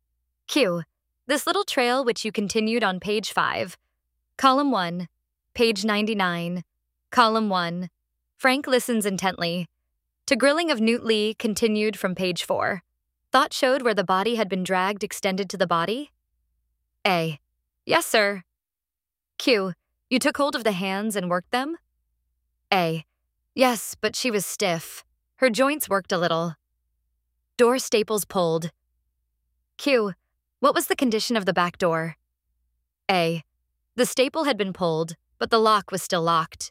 [SPEAKER 1] Q. This little trail which you continued on page five, column one, page ninety-nine, column one. Frank listens intently. To grilling of Newt Lee continued from page four. Thought showed where the body had been dragged extended to the body? A. Yes, sir. Q. You took hold of the hands and worked them? A. Yes, but she was stiff. Her joints worked a little. Door staples pulled. Q. What was the condition of the back door? A. The staple had been pulled, but the lock was still locked.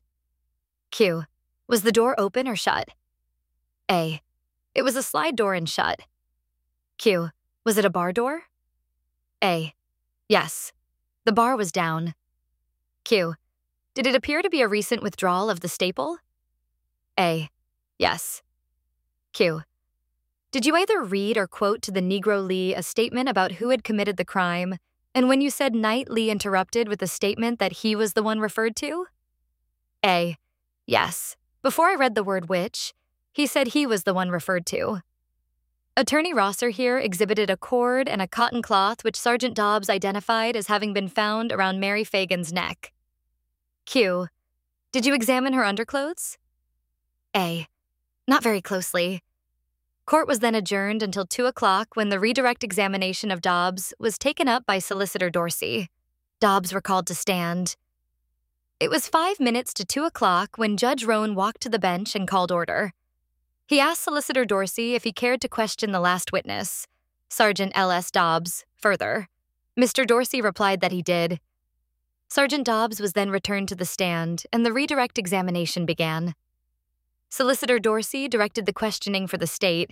[SPEAKER 1] Q. Was the door open or shut? A. It was a slide door and shut. Q. Was it a bar door? A. Yes. The bar was down. Q. Did it appear to be a recent withdrawal of the staple? A. Yes. Q. Did you either read or quote to the Negro Lee a statement about who had committed the crime, and when you said night, Lee interrupted with a statement that he was the one referred to? A. Yes. Before I read the word which, he said he was the one referred to. Attorney Rosser here exhibited a cord and a cotton cloth which Sergeant Dobbs identified as having been found around Mary Fagan's neck. Q. Did you examine her underclothes? A. Not very closely. Court was then adjourned until two o'clock when the redirect examination of Dobbs was taken up by Solicitor Dorsey. Dobbs were called to stand. It was five minutes to two o'clock when Judge Roan walked to the bench and called order. He asked Solicitor Dorsey if he cared to question the last witness, Sergeant L S Dobbs, further. Mister Dorsey replied that he did. Sergeant Dobbs was then returned to the stand, and the redirect examination began. Solicitor Dorsey directed the questioning for the state.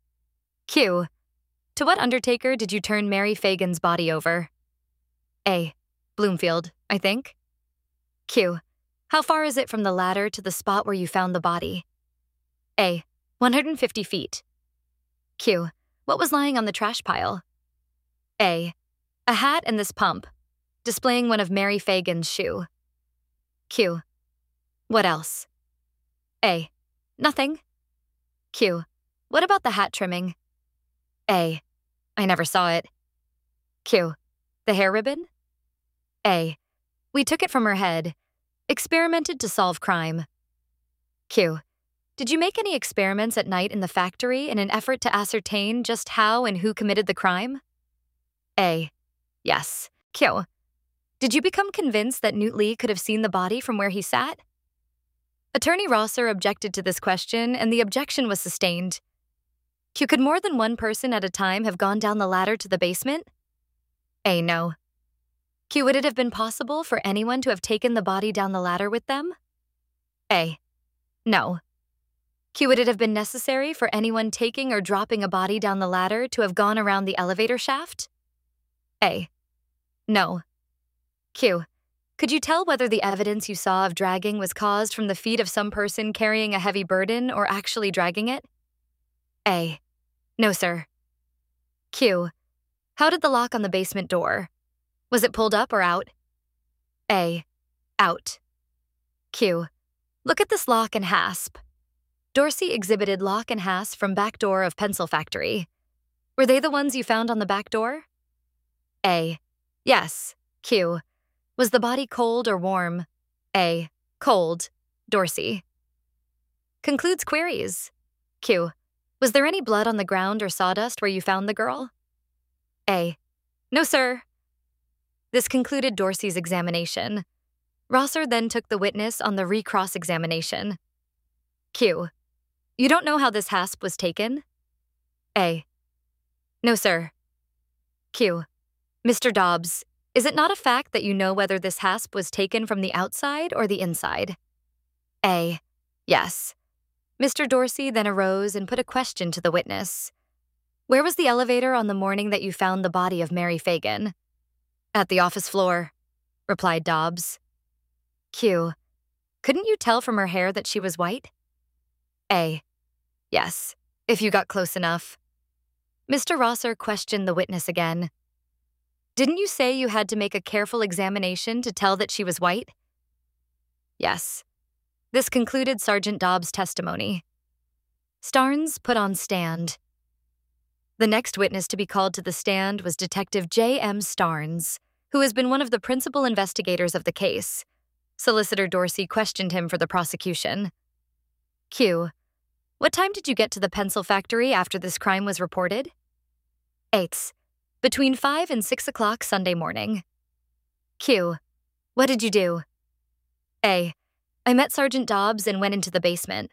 [SPEAKER 1] Q. To what undertaker did you turn Mary Fagan's body over? A. Bloomfield, I think. Q. How far is it from the ladder to the spot where you found the body? A. one hundred fifty feet. Q. What was lying on the trash pile? A. A hat and this pump, displaying one of Mary Fagan's shoe. Q. What else? A. Nothing. Q. What about the hat trimming? A. I never saw it. Q. The hair ribbon? A. We took it from her head. Experimented to solve crime. Q. Did you make any experiments at night in the factory in an effort to ascertain just how and who committed the crime? A. Yes. Q. Did you become convinced that Newt Lee could have seen the body from where he sat? Attorney Rosser objected to this question, and the objection was sustained. Q. Could more than one person at a time have gone down the ladder to the basement? A. No. Q. Would it have been possible for anyone to have taken the body down the ladder with them? A. No. Q. Would it have been necessary for anyone taking or dropping a body down the ladder to have gone around the elevator shaft? A. No. Q. Could you tell whether the evidence you saw of dragging was caused from the feet of some person carrying a heavy burden or actually dragging it? A. No, sir. Q. How did the lock on the basement door? Was it pulled up or out? A. Out. Q. Look at this lock and hasp. Dorsey exhibited lock and hasp from back door of pencil factory. Were they the ones you found on the back door? A. Yes. Q. Was the body cold or warm? A. Cold. Dorsey. Concludes queries. Q. Was there any blood on the ground or sawdust where you found the girl? A. No, sir. This concluded Dorsey's examination. Rosser then took the witness on the recross examination. Q. You don't know how this hasp was taken? A. No, sir. Q. Mister Dobbs, is it not a fact that you know whether this hasp was taken from the outside or the inside? A. Yes. Mister Dorsey then arose and put a question to the witness. Where was the elevator on the morning that you found the body of Mary Fagan? At the office floor, replied Dobbs. Q. Couldn't you tell from her hair that she was white? A. Yes, if you got close enough. Mister Rosser questioned the witness again. Didn't you say you had to make a careful examination to tell that she was white? Yes. This concluded Sergeant Dobbs' testimony. Starnes put on stand. The next witness to be called to the stand was Detective J M Starnes, who has been one of the principal investigators of the case. Solicitor Dorsey questioned him for the prosecution. Q. What time did you get to the pencil factory after this crime was reported? Eights. Between five and six o'clock Sunday morning. Q. What did you do? A. I met Sergeant Dobbs and went into the basement.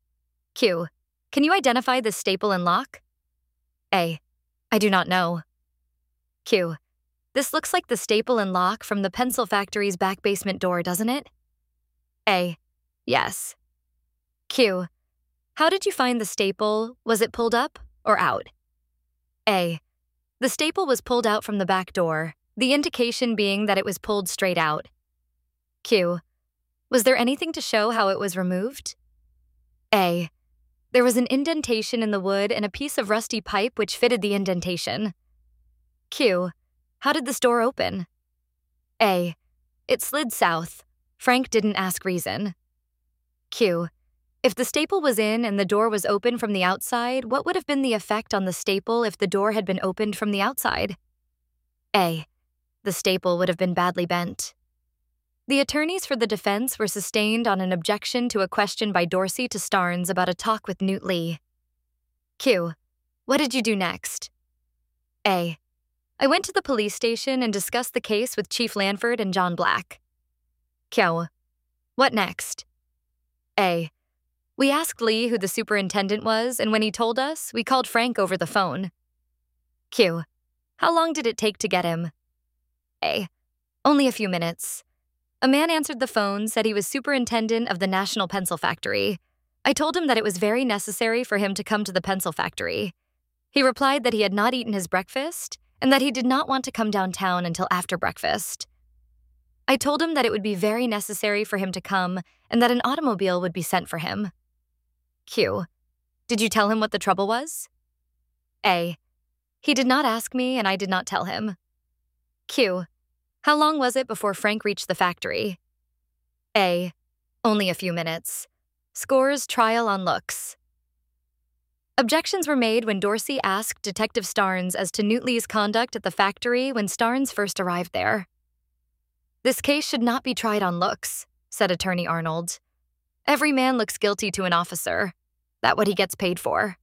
[SPEAKER 1] Q. Can you identify the staple and lock? A. I do not know. Q. This looks like the staple and lock from the pencil factory's back basement door, doesn't it? A. Yes. Q. How did you find the staple? Was it pulled up or out? A. The staple was pulled out from the back door, the indication being that it was pulled straight out. Q. Was there anything to show how it was removed? A. There was an indentation in the wood and a piece of rusty pipe which fitted the indentation. Q. How did this door open? A. It slid south. Frank didn't ask reason. Q. If the staple was in and the door was open from the outside, what would have been the effect on the staple if the door had been opened from the outside? A. The staple would have been badly bent. The attorneys for the defense were sustained on an objection to a question by Dorsey to Starnes about a talk with Newt Lee. Q. What did you do next? A. I went to the police station and discussed the case with Chief Lanford and John Black. Q. What next? A. We asked Lee who the superintendent was, and when he told us, we called Frank over the phone. Q. How long did it take to get him? A. Only a few minutes. A man answered the phone, said he was superintendent of the National Pencil Factory. I told him that it was very necessary for him to come to the pencil factory. He replied that he had not eaten his breakfast and that he did not want to come downtown until after breakfast. I told him that it would be very necessary for him to come and that an automobile would be sent for him. Q. Did you tell him what the trouble was? A. He did not ask me and I did not tell him. Q. How long was it before Frank reached the factory? A. Only a few minutes. Scores trial on looks. Objections were made when Dorsey asked Detective Starnes as to Newt Lee's conduct at the factory when Starnes first arrived there. This case should not be tried on looks, said Attorney Arnold. Every man looks guilty to an officer. That's what he gets paid for.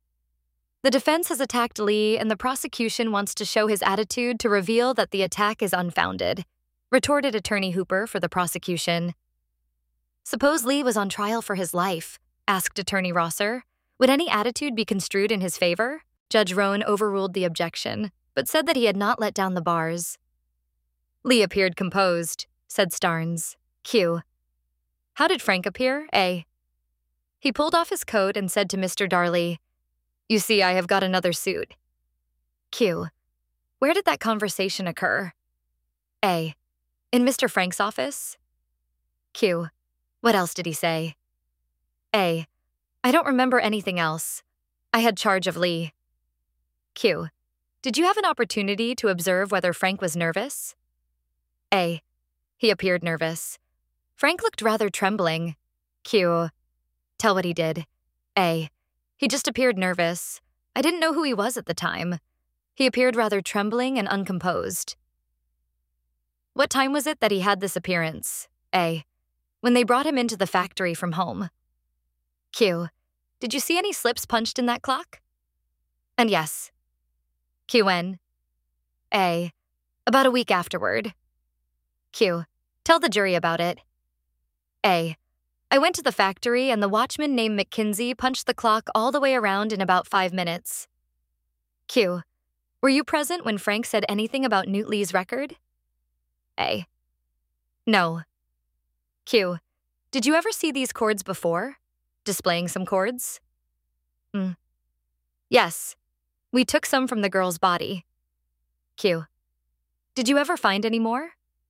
[SPEAKER 1] The defense has attacked Lee, and the prosecution wants to show his attitude to reveal that the attack is unfounded. retorted Attorney Hooper for the prosecution. Suppose Lee was on trial for his life, asked Attorney Rosser. Would any attitude be construed in his favor? Judge Roan overruled the objection, but said that he had not let down the bars. Lee appeared composed, said Starnes. Q. How did Frank appear? A. He pulled off his coat and said to Mister Darley, You see, I have got another suit. Q. Where did that conversation occur? A. In Mister Frank's office? Q. What else did he say? A. I don't remember anything else. I had charge of Lee. Q. Did you have an opportunity to observe whether Frank was nervous? A. He appeared nervous. Frank looked rather trembling. Q. Tell what he did. A. He just appeared nervous. I didn't know who he was at the time. He appeared rather trembling and uncomposed. What time was it that he had this appearance? A. When they brought him into the factory from home. Q. Did you see any slips punched in that clock? And yes. Q N. A. About a week afterward. Q. Tell the jury about it. A. I went to the factory and the watchman named McKinsey punched the clock all the way around in about five minutes. Q. Were you present when Frank said anything about Newt Lee's record? A. No. Q. Did you ever see these cords before? Displaying some cords? Mm. Yes. We took some from the girl's body. Q. Did you ever find any more?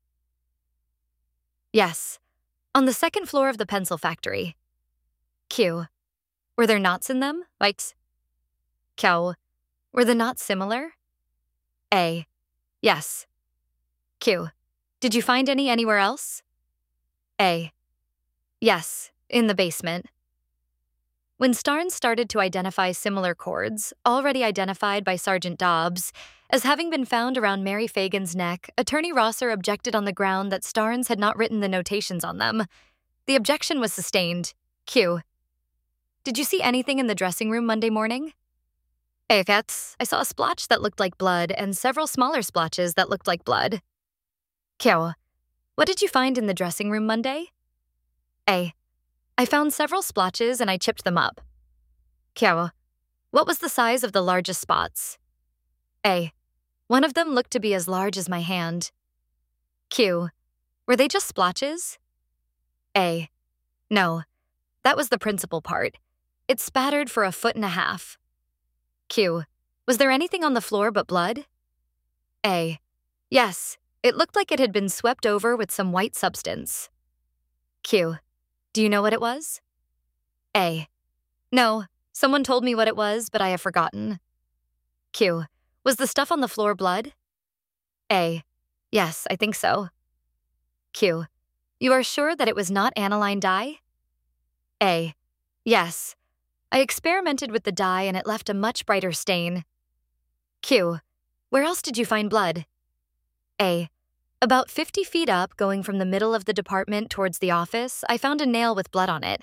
[SPEAKER 1] Yes. On the second floor of the pencil factory. Q. Were there knots in them? Right. Q. Were the knots similar? A. Yes. Q. Did you find any anywhere else? A. Yes, in the basement. When Starnes started to identify similar cords, already identified by Sergeant Dobbs, as having been found around Mary Fagan's neck, Attorney Rosser objected on the ground that Starnes had not written the notations on them. The objection was sustained. Q. Did you see anything in the dressing room Monday morning? A. Yes, I saw a splotch that looked like blood and several smaller splotches that looked like blood. Q. What did you find in the dressing room Monday? A. I found several splotches and I chipped them up. Q. What was the size of the largest spots? A. One of them looked to be as large as my hand. Q. Were they just splotches? A. No. That was the principal part. It spattered for a foot and a half. Q. Was there anything on the floor but blood? A. Yes. It looked like it had been swept over with some white substance. Q. Do you know what it was? A. No. Someone told me what it was, but I have forgotten. Q. Was the stuff on the floor blood? A. Yes, I think so. Q. You are sure that it was not aniline dye? A. Yes. I experimented with the dye and it left a much brighter stain. Q. Where else did you find blood? A. About fifty feet up, going from the middle of the department towards the office, I found a nail with blood on it.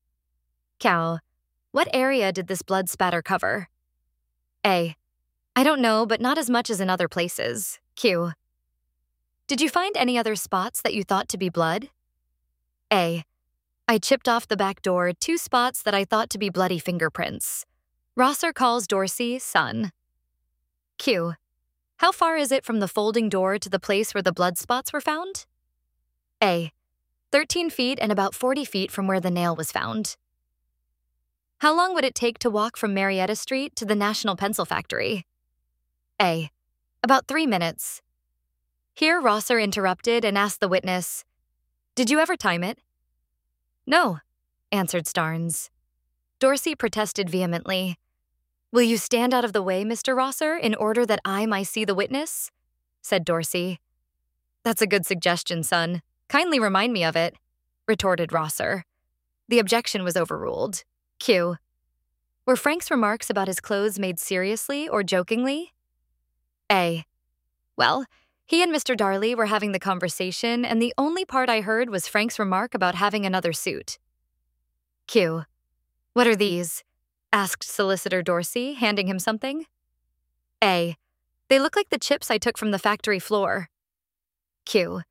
[SPEAKER 1] Q. What area did this blood spatter cover? A. I don't know, but not as much as in other places. Q. Did you find any other spots that you thought to be blood? A. I chipped off the back door two spots that I thought to be bloody fingerprints. Rosser calls Dorsey son. Q. How far is it from the folding door to the place where the blood spots were found? A. thirteen feet and about forty feet from where the nail was found. How long would it take to walk from Marietta Street to the National Pencil Factory? A. About three minutes. Here Rosser interrupted and asked the witness, Did you ever time it? No, answered Starnes. Dorsey protested vehemently. Will you stand out of the way, Mister Rosser, in order that I might see the witness? Said Dorsey. That's a good suggestion, son. Kindly remind me of it, retorted Rosser. The objection was overruled. Q. Were Frank's remarks about his clothes made seriously or jokingly? A. Well, he and Mister Darley were having the conversation, and the only part I heard was Frank's remark about having another suit. Q. What are these? Asked Solicitor Dorsey, handing him something. A. They look like the chips I took from the factory floor. Q.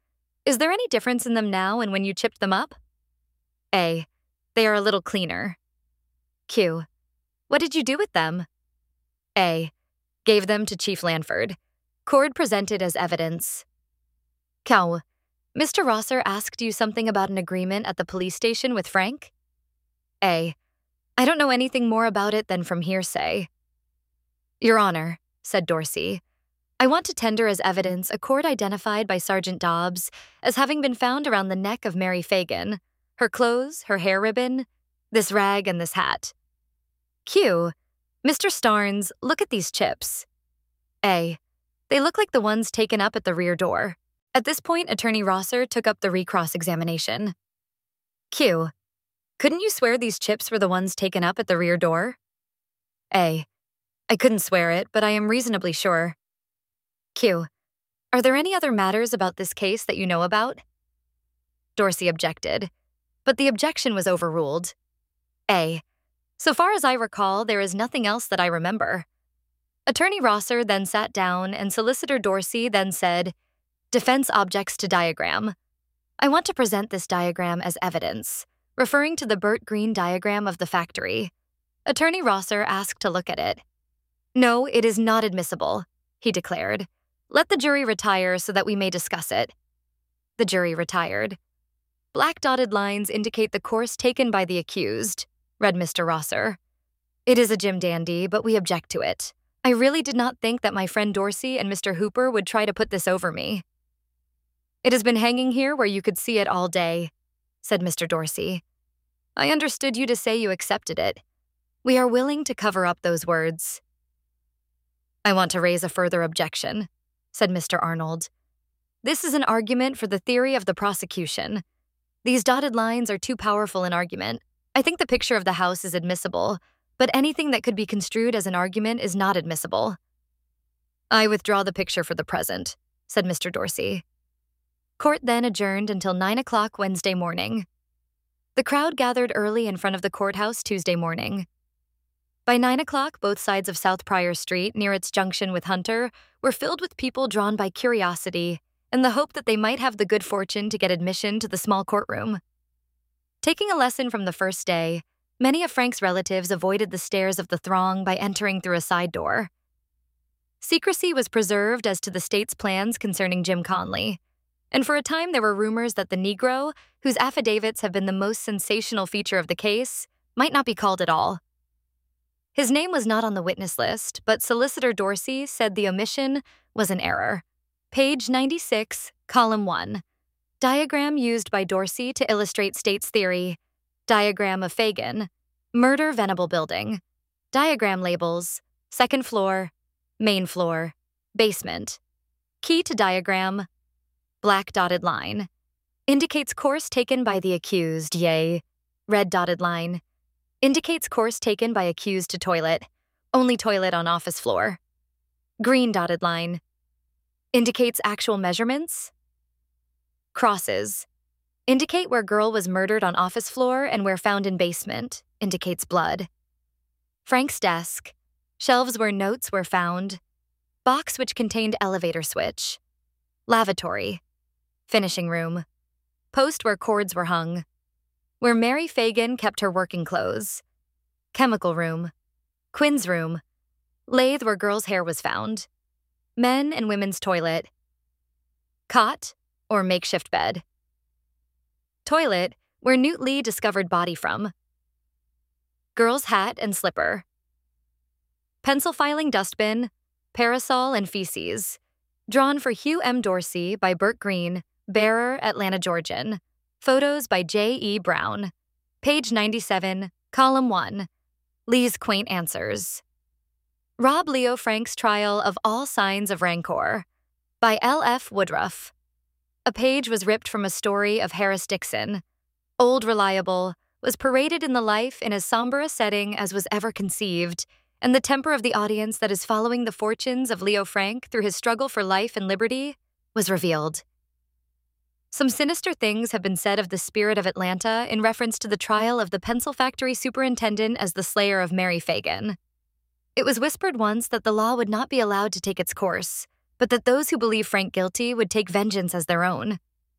[SPEAKER 1] Is there any difference in them now and when you chipped them up? A. They are a little cleaner. Q. What did you do with them? A. Gave them to Chief Lanford. Cord presented as evidence. Q. Mister Rosser asked you something about an agreement at the police station with Frank? A. I don't know anything more about it than from hearsay. Your Honor, said Dorsey, I want to tender as evidence a cord identified by Sergeant Dobbs as having been found around the neck of Mary Fagan, her clothes, her hair ribbon, this rag, and this hat. Q. Mister Starnes, look at these chips. A. They look like the ones taken up at the rear door. At this point, Attorney Rosser took up the recross examination. Q. Couldn't you swear these chips were the ones taken up at the rear door? A. I couldn't swear it, but I am reasonably sure. Q. Are there any other matters about this case that you know about? Dorsey objected, but the objection was overruled. A. So far as I recall, there is nothing else that I remember. Attorney Rosser then sat down, and Solicitor Dorsey then said, Defense objects to diagram. I want to present this diagram as evidence, referring to the Burt Green diagram of the factory. Attorney Rosser asked to look at it. No, it is not admissible, he declared. Let the jury retire so that we may discuss it. The jury retired. Black dotted lines indicate the course taken by the accused, read Mister Rosser. It is a Jim dandy, but we object to it. I really did not think that my friend Dorsey and Mister Hooper would try to put this over me. It has been hanging here where you could see it all day, said Mister Dorsey. I understood you to say you accepted it. We are willing to cover up those words. I want to raise a further objection, said Mister Arnold. This is an argument for the theory of the prosecution. These dotted lines are too powerful an argument. I think the picture of the house is admissible, but anything that could be construed as an argument is not admissible. I withdraw the picture for the present, said Mister Dorsey. Court then adjourned until nine o'clock Wednesday morning. The crowd gathered early in front of the courthouse Tuesday morning. By nine o'clock, both sides of South Pryor Street, near its junction with Hunter, were filled with people drawn by curiosity and the hope that they might have the good fortune to get admission to the small courtroom. Taking a lesson from the first day, many of Frank's relatives avoided the stares of the throng by entering through a side door. Secrecy was preserved as to the state's plans concerning Jim Conley, and for a time there were rumors that the Negro, whose affidavits have been the most sensational feature of the case, might not be called at all. His name was not on the witness list, but Solicitor Dorsey said the omission was an error. Page ninety-six, column one. Diagram used by Dorsey to illustrate state's theory. Diagram of Fagan. Murder Venable Building. Diagram labels. Second floor. Main floor. Basement. Key to diagram. Black dotted line. Indicates course taken by the accused, yea. Red dotted line. Indicates course taken by accused to toilet. Only toilet on office floor. Green dotted line. Indicates actual measurements. Crosses. Indicate where girl was murdered on office floor and where found in basement. Indicates blood. Frank's desk. Shelves where notes were found. Box which contained elevator switch. Lavatory. Finishing room. Post where cords were hung. Where Mary Fagan kept her working clothes. Chemical room. Quinn's room. Lathe where girl's hair was found. Men and women's toilet. Cot, or makeshift bed. Toilet, where Newt Lee discovered body from. Girl's hat and slipper. Pencil filing dustbin, parasol and feces. Drawn for Hugh M. Dorsey by Burt Green, bearer, Atlanta, Georgian. Photos by J E. Brown. Page ninety-seven, column one. Lee's quaint answers. Rob Leo Frank's Trial of All Signs of Rancor by L F. Woodruff. A page was ripped from a story of Harris Dixon. Old Reliable was paraded in the life in as somber a setting as was ever conceived, and the temper of the audience that is following the fortunes of Leo Frank through his struggle for life and liberty was revealed. Some sinister things have been said of the spirit of Atlanta in reference to the trial of the pencil factory superintendent as the slayer of Mary Fagan. It was whispered once that the law would not be allowed to take its course, but that those who believe Frank guilty would take vengeance as their own.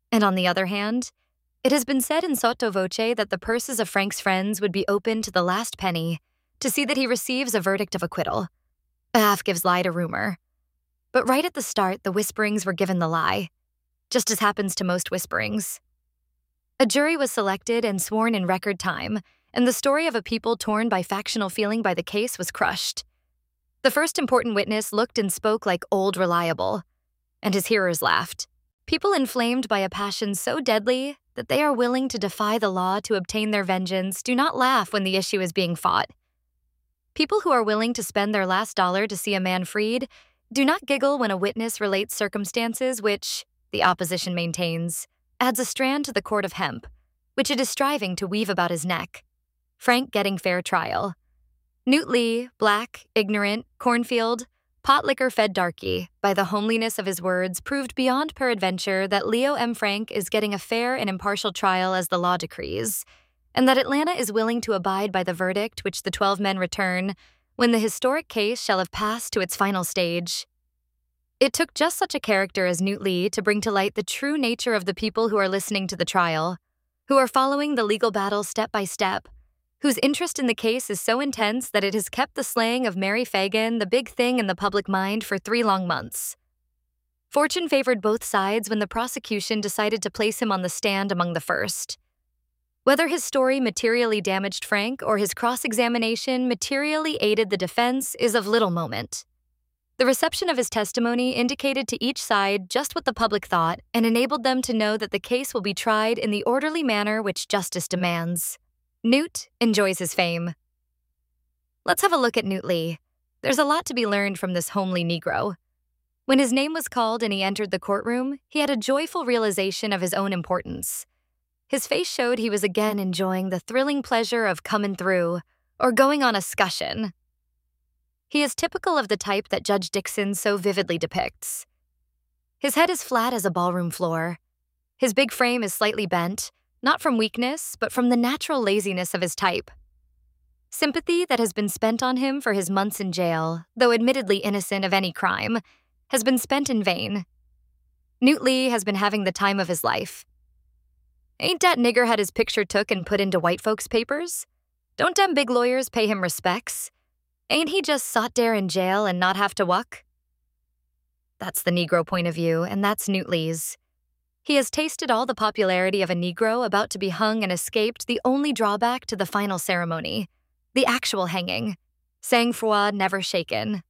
[SPEAKER 1] And on the other hand, it has been said in sotto voce that the purses of Frank's friends would be open to the last penny to see that he receives a verdict of acquittal. A half gives lie to rumor. But right at the start, the whisperings were given the lie, just as happens to most whisperings. A jury was selected and sworn in record time, and the story of a people torn by factional feeling by the case was crushed. The first important witness looked and spoke like old reliable, and his hearers laughed. People inflamed by a passion so deadly that they are willing to defy the law to obtain their vengeance do not laugh when the issue is being fought. People who are willing to spend their last dollar to see a man freed do not giggle when a witness relates circumstances which, the opposition maintains, adds a strand to the cord of hemp, which it is striving to weave about his neck. Frank getting fair trial. Newt Lee, black, ignorant, cornfield, pot liquor-fed darky, by the homeliness of his words, proved beyond peradventure that Leo M. Frank is getting a fair and impartial trial as the law decrees, and that Atlanta is willing to abide by the verdict which the twelve men return when the historic case shall have passed to its final stage. It took just such a character as Newt Lee to bring to light the true nature of the people who are listening to the trial, who are following the legal battle step by step, whose interest in the case is so intense that it has kept the slaying of Mary Fagan the big thing in the public mind for three long months. Fortune favored both sides when the prosecution decided to place him on the stand among the first. Whether his story materially damaged Frank or his cross-examination materially aided the defense is of little moment. The reception of his testimony indicated to each side just what the public thought and enabled them to know that the case will be tried in the orderly manner which justice demands. Newt enjoys his fame. Let's have a look at Newt Lee. There's a lot to be learned from this homely Negro. When his name was called and he entered the courtroom, he had a joyful realization of his own importance. His face showed he was again enjoying the thrilling pleasure of coming through, or going on a scussion. He is typical of the type that Judge Dixon so vividly depicts. His head is flat as a ballroom floor. His big frame is slightly bent, not from weakness, but from the natural laziness of his type. Sympathy that has been spent on him for his months in jail, though admittedly innocent of any crime, has been spent in vain. Newt Lee has been having the time of his life. Ain't dat nigger had his picture took and put into white folks' papers? Don't dem big lawyers pay him respects? Ain't he just sot dere in jail and not have to wuck? That's the Negro point of view, and that's Newt Lee's. He has tasted all the popularity of a Negro about to be hung and escaped the only drawback to the final ceremony, the actual hanging, sang-froid never shaken.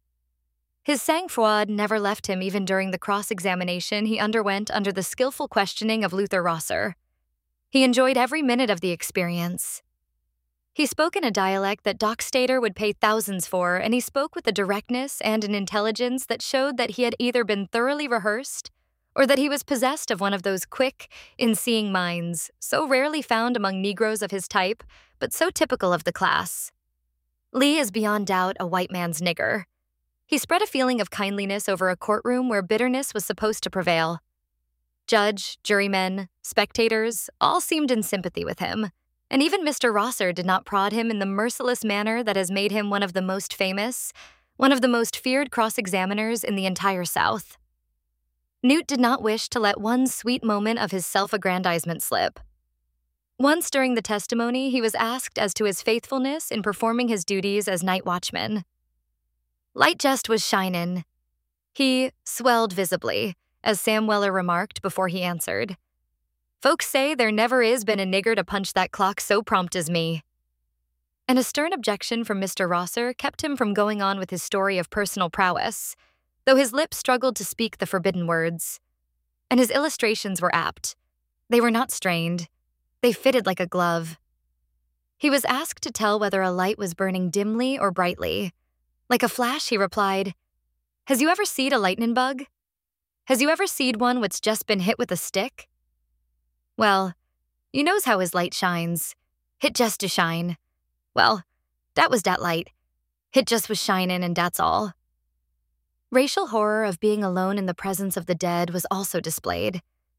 [SPEAKER 1] His sang-froid never left him even during the cross-examination he underwent under the skillful questioning of Luther Rosser. He enjoyed every minute of the experience. He spoke in a dialect that Doc Stater would pay thousands for, and he spoke with a directness and an intelligence that showed that he had either been thoroughly rehearsed or that he was possessed of one of those quick, in-seeing minds, so rarely found among Negroes of his type, but so typical of the class. Lee is beyond doubt a white man's nigger. He spread a feeling of kindliness over a courtroom where bitterness was supposed to prevail. Judge, jurymen, spectators, all seemed in sympathy with him, and even Mister Rosser did not prod him in the merciless manner that has made him one of the most famous, one of the most feared cross-examiners in the entire South. Newt did not wish to let one sweet moment of his self-aggrandizement slip. Once during the testimony, he was asked as to his faithfulness in performing his duties as night watchman. Light jest was shinin'. He swelled visibly, as Sam Weller remarked before he answered. Folks say there never is been a nigger to punch that clock so prompt as me. And a stern objection from Mister Rosser kept him from going on with his story of personal prowess, though his lips struggled to speak the forbidden words. And his illustrations were apt. They were not strained. They fitted like a glove. He was asked to tell whether a light was burning dimly or brightly. Like a flash, he replied, Has you ever seed a lightnin' bug? Has you ever seed one what's just been hit with a stick? Well, you knows how his light shines. Hit just to shine. Well, dat was dat light. Hit just was shinin' and dat's all. Racial horror of being alone in the presence of the dead was also displayed.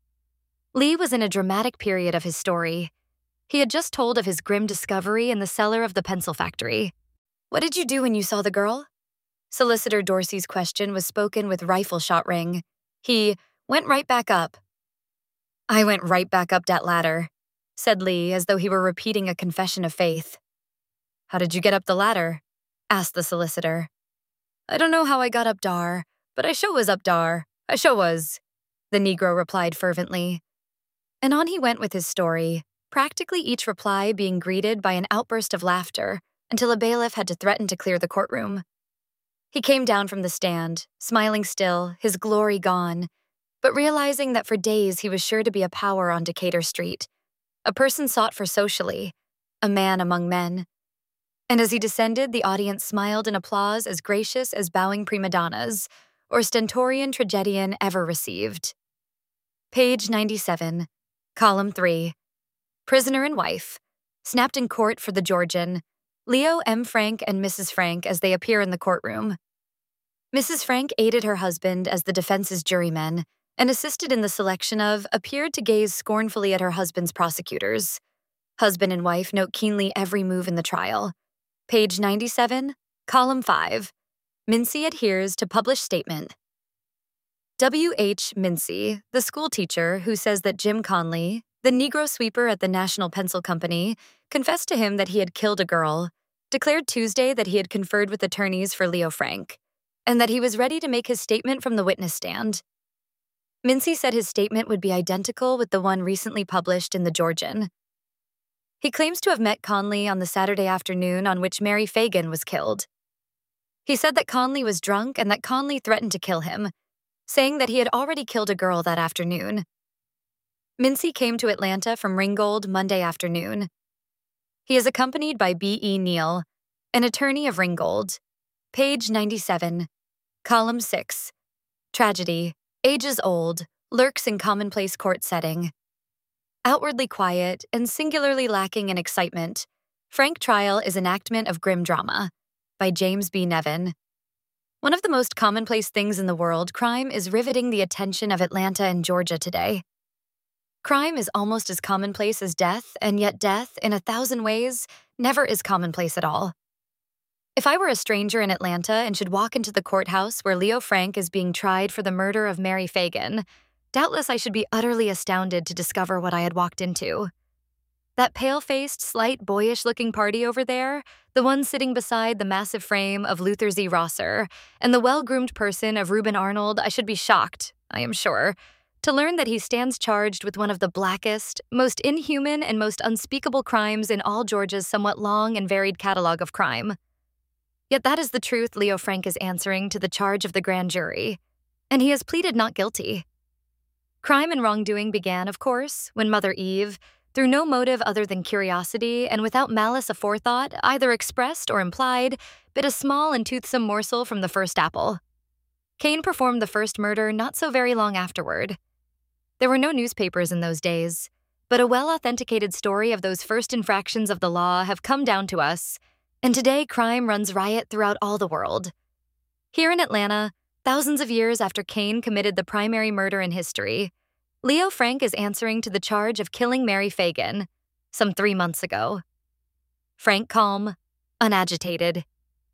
[SPEAKER 1] Lee was in a dramatic period of his story. He had just told of his grim discovery in the cellar of the pencil factory. What did you do when you saw the girl? Solicitor Dorsey's question was spoken with rifle shot ring. He went right back up. "I went right back up that ladder," said Lee as though he were repeating a confession of faith. "How did you get up the ladder?" asked the solicitor. "I don't know how I got up dar, but I sure was up dar. I sure was," the Negro replied fervently. And on he went with his story, practically each reply being greeted by an outburst of laughter until a bailiff had to threaten to clear the courtroom. He came down from the stand, smiling still, his glory gone, but realizing that for days he was sure to be a power on Decatur Street, a person sought for socially, a man among men. And as he descended, the audience smiled in applause as gracious as bowing prima donnas or stentorian tragedian ever received. Page ninety-seven, column three. Prisoner and wife, snapped in court for the Georgian, Leo M. Frank and Missus Frank as they appear in the courtroom. Missus Frank aided her husband as the defense's jurymen and assisted in the selection of, appeared to gaze scornfully at her husband's prosecutors. Husband and wife note keenly every move in the trial. Page ninety-seven, column five. Mincy adheres to published statement. W H Mincy, the schoolteacher who says that Jim Conley, the Negro sweeper at the National Pencil Company, confessed to him that he had killed a girl, declared Tuesday that he had conferred with attorneys for Leo Frank, and that he was ready to make his statement from the witness stand. Mincy said his statement would be identical with the one recently published in the Georgian. He claims to have met Conley on the Saturday afternoon on which Mary Fagan was killed. He said that Conley was drunk and that Conley threatened to kill him, saying that he had already killed a girl that afternoon. Mincy came to Atlanta from Ringgold Monday afternoon. He is accompanied by B E Neal, an attorney of Ringgold. Page ninety-seven, column six. Tragedy, ages old, lurks in commonplace court setting. Outwardly quiet and singularly lacking in excitement, Frank Trial is enactment of grim drama, by James B. Nevin. One of the most commonplace things in the world, crime is riveting the attention of Atlanta and Georgia today. Crime is almost as commonplace as death, and yet death, in a thousand ways, never is commonplace at all. If I were a stranger in Atlanta and should walk into the courthouse where Leo Frank is being tried for the murder of Mary Fagan, doubtless I should be utterly astounded to discover what I had walked into. That pale-faced, slight, boyish-looking party over there, the one sitting beside the massive frame of Luther Z. Rosser, and the well-groomed person of Reuben Arnold, I should be shocked, I am sure, to learn that he stands charged with one of the blackest, most inhuman, and most unspeakable crimes in all Georgia's somewhat long and varied catalog of crime. Yet that is the truth Leo Frank is answering to the charge of the grand jury, and he has pleaded not guilty. Crime and wrongdoing began, of course, when Mother Eve, through no motive other than curiosity and without malice aforethought, either expressed or implied, bit a small and toothsome morsel from the first apple. Cain performed the first murder not so very long afterward. There were no newspapers in those days, but a well-authenticated story of those first infractions of the law have come down to us, and today crime runs riot throughout all the world. Here in Atlanta, thousands of years after Cain committed the primary murder in history, Leo Frank is answering to the charge of killing Mary Fagan, some three months ago. Frank calm, unagitated.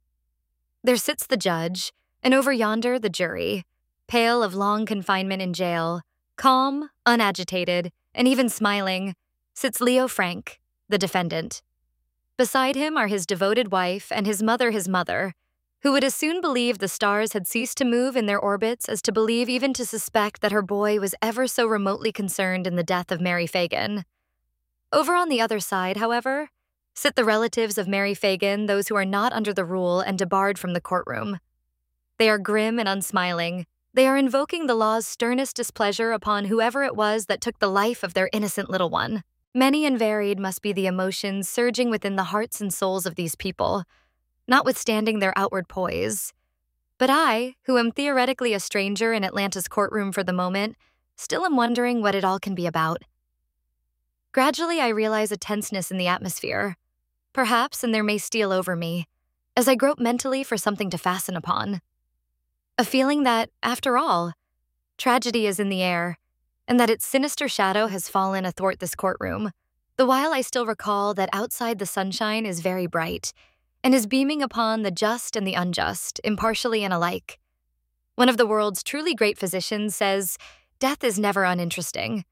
[SPEAKER 1] There sits the judge, and over yonder the jury, pale of long confinement in jail, calm, unagitated, and even smiling, sits Leo Frank, the defendant. Beside him are his devoted wife and his mother his mother, who would as soon believe the stars had ceased to move in their orbits as to believe even to suspect that her boy was ever so remotely concerned in the death of Mary Fagan. Over on the other side, however, sit the relatives of Mary Fagan, those who are not under the rule and debarred from the courtroom. They are grim and unsmiling. They are invoking the law's sternest displeasure upon whoever it was that took the life of their innocent little one. Many and varied must be the emotions surging within the hearts and souls of these people, notwithstanding their outward poise. But I, who am theoretically a stranger in Atlanta's courtroom for the moment, still am wondering what it all can be about. Gradually, I realize a tenseness in the atmosphere, perhaps, and there may steal over me, as I grope mentally for something to fasten upon. A feeling that, after all, tragedy is in the air, and that its sinister shadow has fallen athwart this courtroom, the while I still recall that outside the sunshine is very bright, and is beaming upon the just and the unjust, impartially and alike. One of the world's truly great physicians says, "Death is never uninteresting."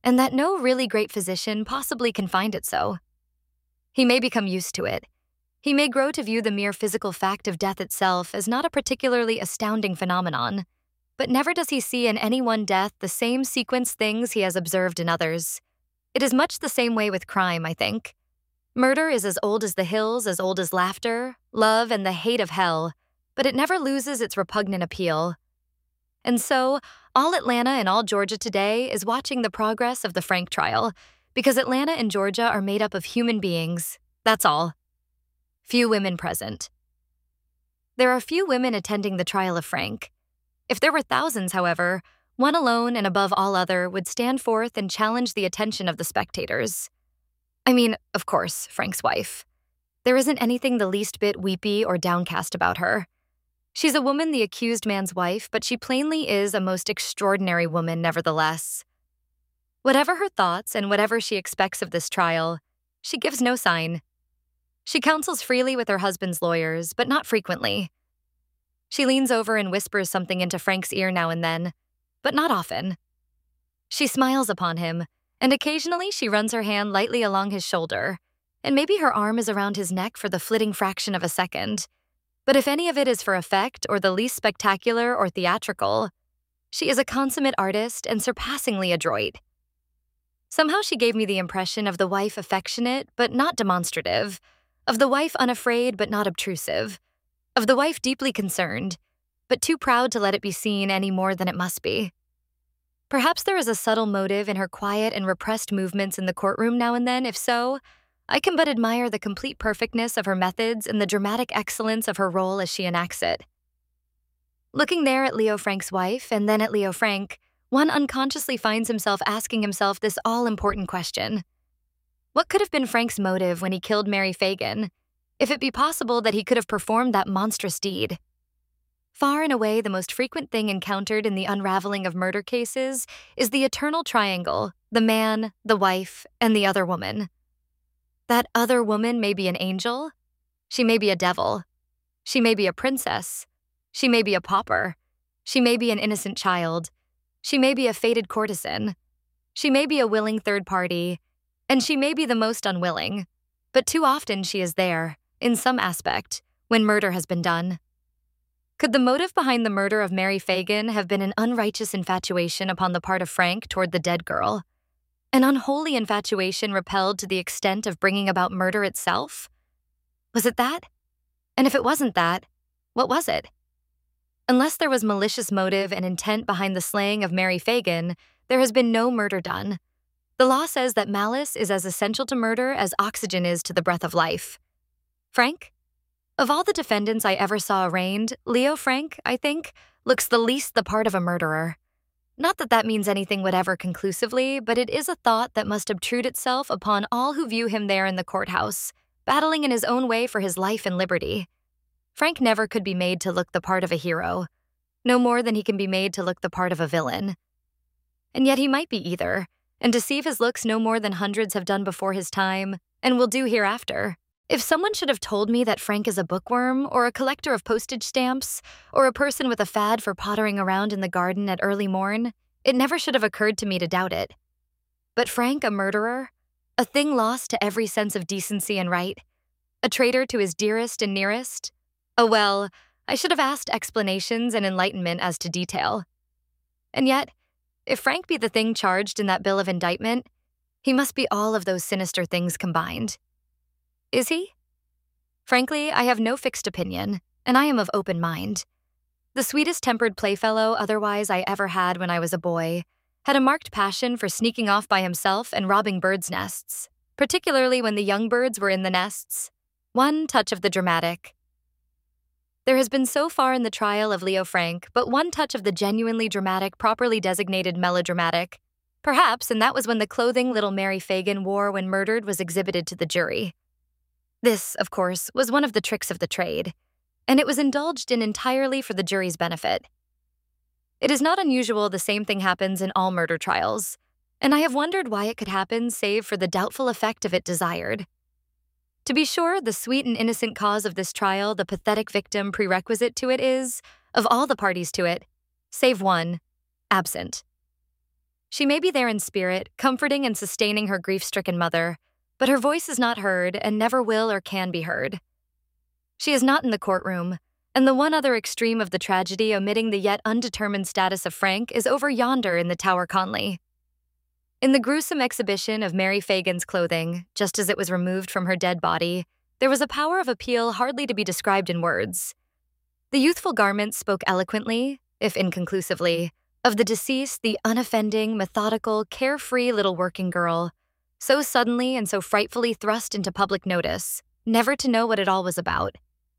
[SPEAKER 1] and that no really great physician possibly can find it so. He may become used to it. He may grow to view the mere physical fact of death itself as not a particularly astounding phenomenon, but never does he see in any one death the same sequence things he has observed in others. It is much the same way with crime, I think. Murder is as old as the hills, as old as laughter, love, and the hate of hell, but it never loses its repugnant appeal. And so, all Atlanta and all Georgia today is watching the progress of the Frank trial, because Atlanta and Georgia are made up of human beings, that's all. Few women present. There are few women attending the trial of Frank. If there were thousands, however, one alone and above all other would stand forth and challenge the attention of the spectators. I mean, of course, Frank's wife. There isn't anything the least bit weepy or downcast about her. She's a woman, the accused man's wife, but she plainly is a most extraordinary woman nevertheless. Whatever her thoughts and whatever she expects of this trial, she gives no sign. She counsels freely with her husband's lawyers, but not frequently. She leans over and whispers something into Frank's ear now and then, but not often. She smiles upon him, and occasionally she runs her hand lightly along his shoulder, and maybe her arm is around his neck for the flitting fraction of a second. But if any of it is for effect or the least spectacular or theatrical, she is a consummate artist and surpassingly adroit. Somehow she gave me the impression of the wife affectionate but not demonstrative, of the wife unafraid but not obtrusive, of the wife deeply concerned, but too proud to let it be seen any more than it must be. Perhaps there is a subtle motive in her quiet and repressed movements in the courtroom now and then. If so, I can but admire the complete perfectness of her methods and the dramatic excellence of her role as she enacts it. Looking there at Leo Frank's wife and then at Leo Frank, one unconsciously finds himself asking himself this all-important question. What could have been Frank's motive when he killed Mary Fagan, if it be possible that he could have performed that monstrous deed? Far and away the most frequent thing encountered in the unraveling of murder cases is the eternal triangle, the man, the wife, and the other woman. That other woman may be an angel, she may be a devil, she may be a princess, she may be a pauper, she may be an innocent child, she may be a fated courtesan, she may be a willing third party, and she may be the most unwilling, but too often she is there, in some aspect, when murder has been done. Could the motive behind the murder of Mary Fagan have been an unrighteous infatuation upon the part of Frank toward the dead girl? An unholy infatuation repelled to the extent of bringing about murder itself? Was it that? And if it wasn't that, what was it? Unless there was malicious motive and intent behind the slaying of Mary Fagan, there has been no murder done. The law says that malice is as essential to murder as oxygen is to the breath of life. Frank? Of all the defendants I ever saw arraigned, Leo Frank, I think, looks the least the part of a murderer. Not that that means anything whatever conclusively, but it is a thought that must obtrude itself upon all who view him there in the courthouse, battling in his own way for his life and liberty. Frank never could be made to look the part of a hero, no more than he can be made to look the part of a villain. And yet he might be either, and deceive his looks no more than hundreds have done before his time, and will do hereafter. If someone should have told me that Frank is a bookworm, or a collector of postage stamps, or a person with a fad for pottering around in the garden at early morn, it never should have occurred to me to doubt it. But Frank a murderer? A thing lost to every sense of decency and right? A traitor to his dearest and nearest? Oh well, I should have asked explanations and enlightenment as to detail. And yet, if Frank be the thing charged in that bill of indictment, he must be all of those sinister things combined. Is he? Frankly, I have no fixed opinion, and I am of open mind. The sweetest-tempered playfellow otherwise I ever had when I was a boy had a marked passion for sneaking off by himself and robbing birds' nests, particularly when the young birds were in the nests. One touch of the dramatic. There has been so far in the trial of Leo Frank but one touch of the genuinely dramatic properly designated melodramatic. Perhaps, and that was when the clothing little Mary Fagan wore when murdered was exhibited to the jury. This, of course, was one of the tricks of the trade, and it was indulged in entirely for the jury's benefit. It is not unusual the same thing happens in all murder trials, and I have wondered why it could happen save for the doubtful effect of it desired. To be sure, the sweet and innocent cause of this trial, the pathetic victim prerequisite to it is, of all the parties to it, save one, absent. She may be there in spirit, comforting and sustaining her grief-stricken mother, but her voice is not heard and never will or can be heard. She is not in the courtroom, and the one other extreme of the tragedy omitting the yet undetermined status of Frank is over yonder in the Tower Conley. In the gruesome exhibition of Mary Fagan's clothing, just as it was removed from her dead body, there was a power of appeal hardly to be described in words. The youthful garments spoke eloquently, if inconclusively, of the deceased, the unoffending, methodical, carefree little working girl, so suddenly and so frightfully thrust into public notice, never to know what it all was about.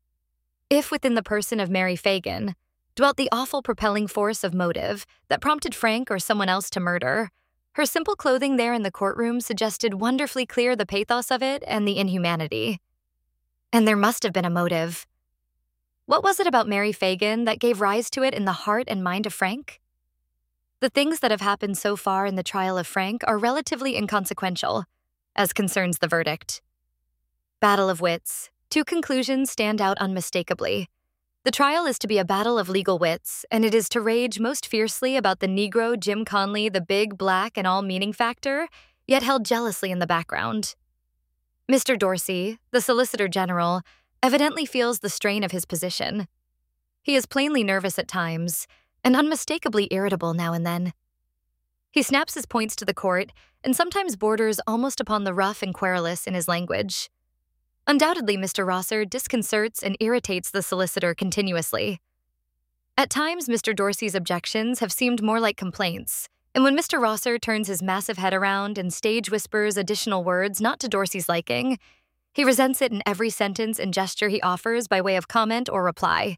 [SPEAKER 1] If within the person of Mary Fagan dwelt the awful propelling force of motive that prompted Frank or someone else to murder, her simple clothing there in the courtroom suggested wonderfully clear the pathos of it and the inhumanity. And there must have been a motive. What was it about Mary Fagan that gave rise to it in the heart and mind of Frank? The things that have happened so far in the trial of Frank are relatively inconsequential, as concerns the verdict. Battle of wits. Two conclusions stand out unmistakably. The trial is to be a battle of legal wits, and it is to rage most fiercely about the Negro Jim Conley, the big, black, and all-meaning factor, yet held jealously in the background. Mister Dorsey, the Solicitor General, evidently feels the strain of his position. He is plainly nervous at times, and unmistakably irritable now and then. He snaps his points to the court, and sometimes borders almost upon the rough and querulous in his language. Undoubtedly, Mister Rosser disconcerts and irritates the solicitor continuously. At times, Mister Dorsey's objections have seemed more like complaints, and when Mister Rosser turns his massive head around and stage whispers additional words not to Dorsey's liking, he resents it in every sentence and gesture he offers by way of comment or reply.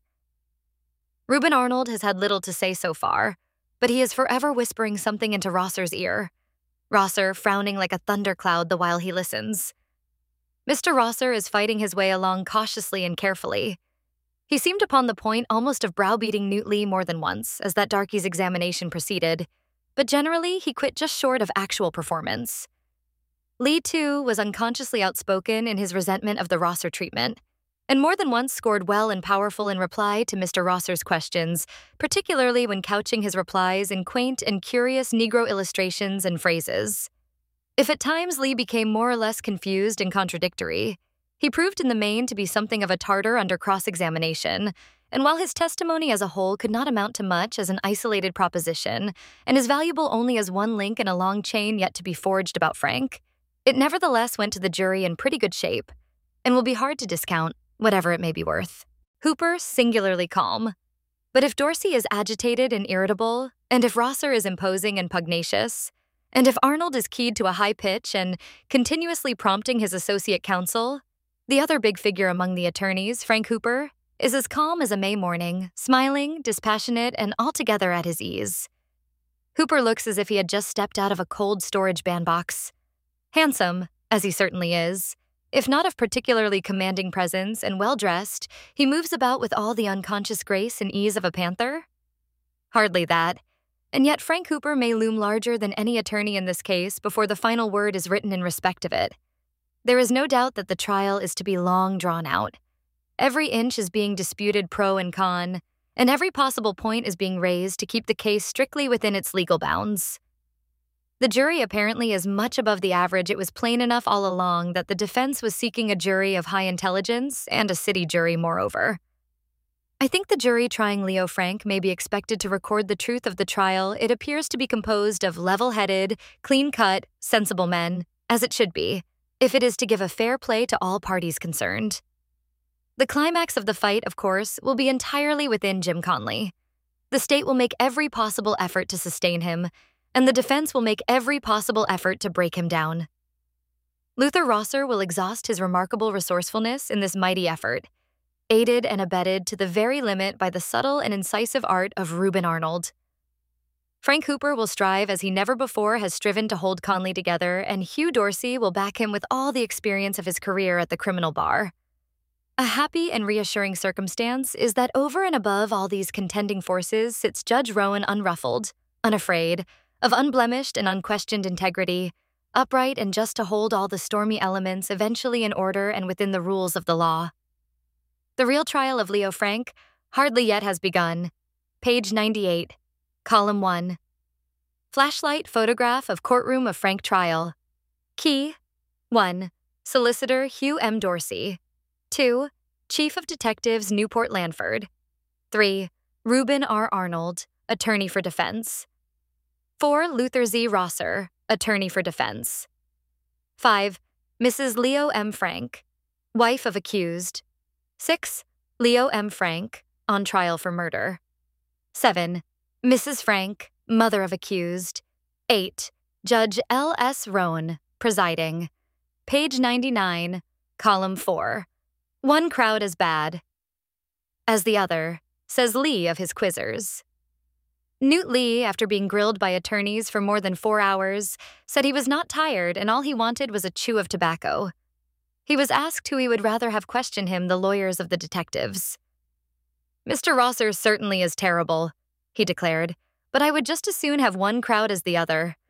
[SPEAKER 1] Reuben Arnold has had little to say so far, but he is forever whispering something into Rosser's ear, Rosser frowning like a thundercloud the while he listens. Mister Rosser is fighting his way along cautiously and carefully. He seemed upon the point almost of browbeating Newt Lee more than once as that darkey's examination proceeded, but generally he quit just short of actual performance. Lee, too, was unconsciously outspoken in his resentment of the Rosser treatment, and more than once scored well and powerful in reply to Mister Rosser's questions, particularly when couching his replies in quaint and curious Negro illustrations and phrases. If at times Lee became more or less confused and contradictory, he proved in the main to be something of a tartar under cross-examination, and while his testimony as a whole could not amount to much as an isolated proposition and is valuable only as one link in a long chain yet to be forged about Frank, it nevertheless went to the jury in pretty good shape, and will be hard to discount, whatever it may be worth. Hooper, singularly calm. But if Dorsey is agitated and irritable, and if Rosser is imposing and pugnacious, and if Arnold is keyed to a high pitch and continuously prompting his associate counsel, the other big figure among the attorneys, Frank Hooper, is as calm as a May morning, smiling, dispassionate, and altogether at his ease. Hooper looks as if he had just stepped out of a cold storage bandbox. Handsome, as he certainly is, if not of particularly commanding presence and well-dressed, he moves about with all the unconscious grace and ease of a panther? Hardly that, and yet Frank Hooper may loom larger than any attorney in this case before the final word is written in respect of it. There is no doubt that the trial is to be long drawn out. Every inch is being disputed pro and con, and every possible point is being raised to keep the case strictly within its legal bounds. The jury apparently is much above the average. It was plain enough all along that the defense was seeking a jury of high intelligence, and a city jury, moreover. I think the jury trying Leo Frank may be expected to record the truth of the trial. It appears to be composed of level-headed, clean-cut, sensible men, as it should be, if it is to give a fair play to all parties concerned. The climax of the fight, of course, will be entirely within Jim Conley. The state will make every possible effort to sustain him, and the defense will make every possible effort to break him down. Luther Rosser will exhaust his remarkable resourcefulness in this mighty effort, aided and abetted to the very limit by the subtle and incisive art of Reuben Arnold. Frank Hooper will strive as he never before has striven to hold Conley together, and Hugh Dorsey will back him with all the experience of his career at the criminal bar. A happy and reassuring circumstance is that over and above all these contending forces sits Judge Rowan unruffled, unafraid, of unblemished and unquestioned integrity, upright and just to hold all the stormy elements eventually in order and within the rules of the law. The real trial of Leo Frank hardly yet has begun. Page ninety-eight, column one. Flashlight photograph of courtroom of Frank trial. Key: one. Solicitor Hugh M. Dorsey. two. Chief of Detectives Newport Lanford. three. Reuben R. Arnold, attorney for defense. four. Luther Z. Rosser, attorney for defense. five. Missus Leo M. Frank, wife of accused. six. Leo M. Frank, on trial for murder. seven. Missus Frank, mother of accused. eight. Judge L S. Roan, presiding. Page ninety-nine, column four. One crowd as bad as the other, says Lee of his quizzers. Newt Lee, after being grilled by attorneys for more than four hours, said he was not tired and all he wanted was a chew of tobacco. He was asked who he would rather have question him, the lawyers of the detectives. Mister Rosser certainly is terrible, he declared, but I would just as soon have one crowd as the other.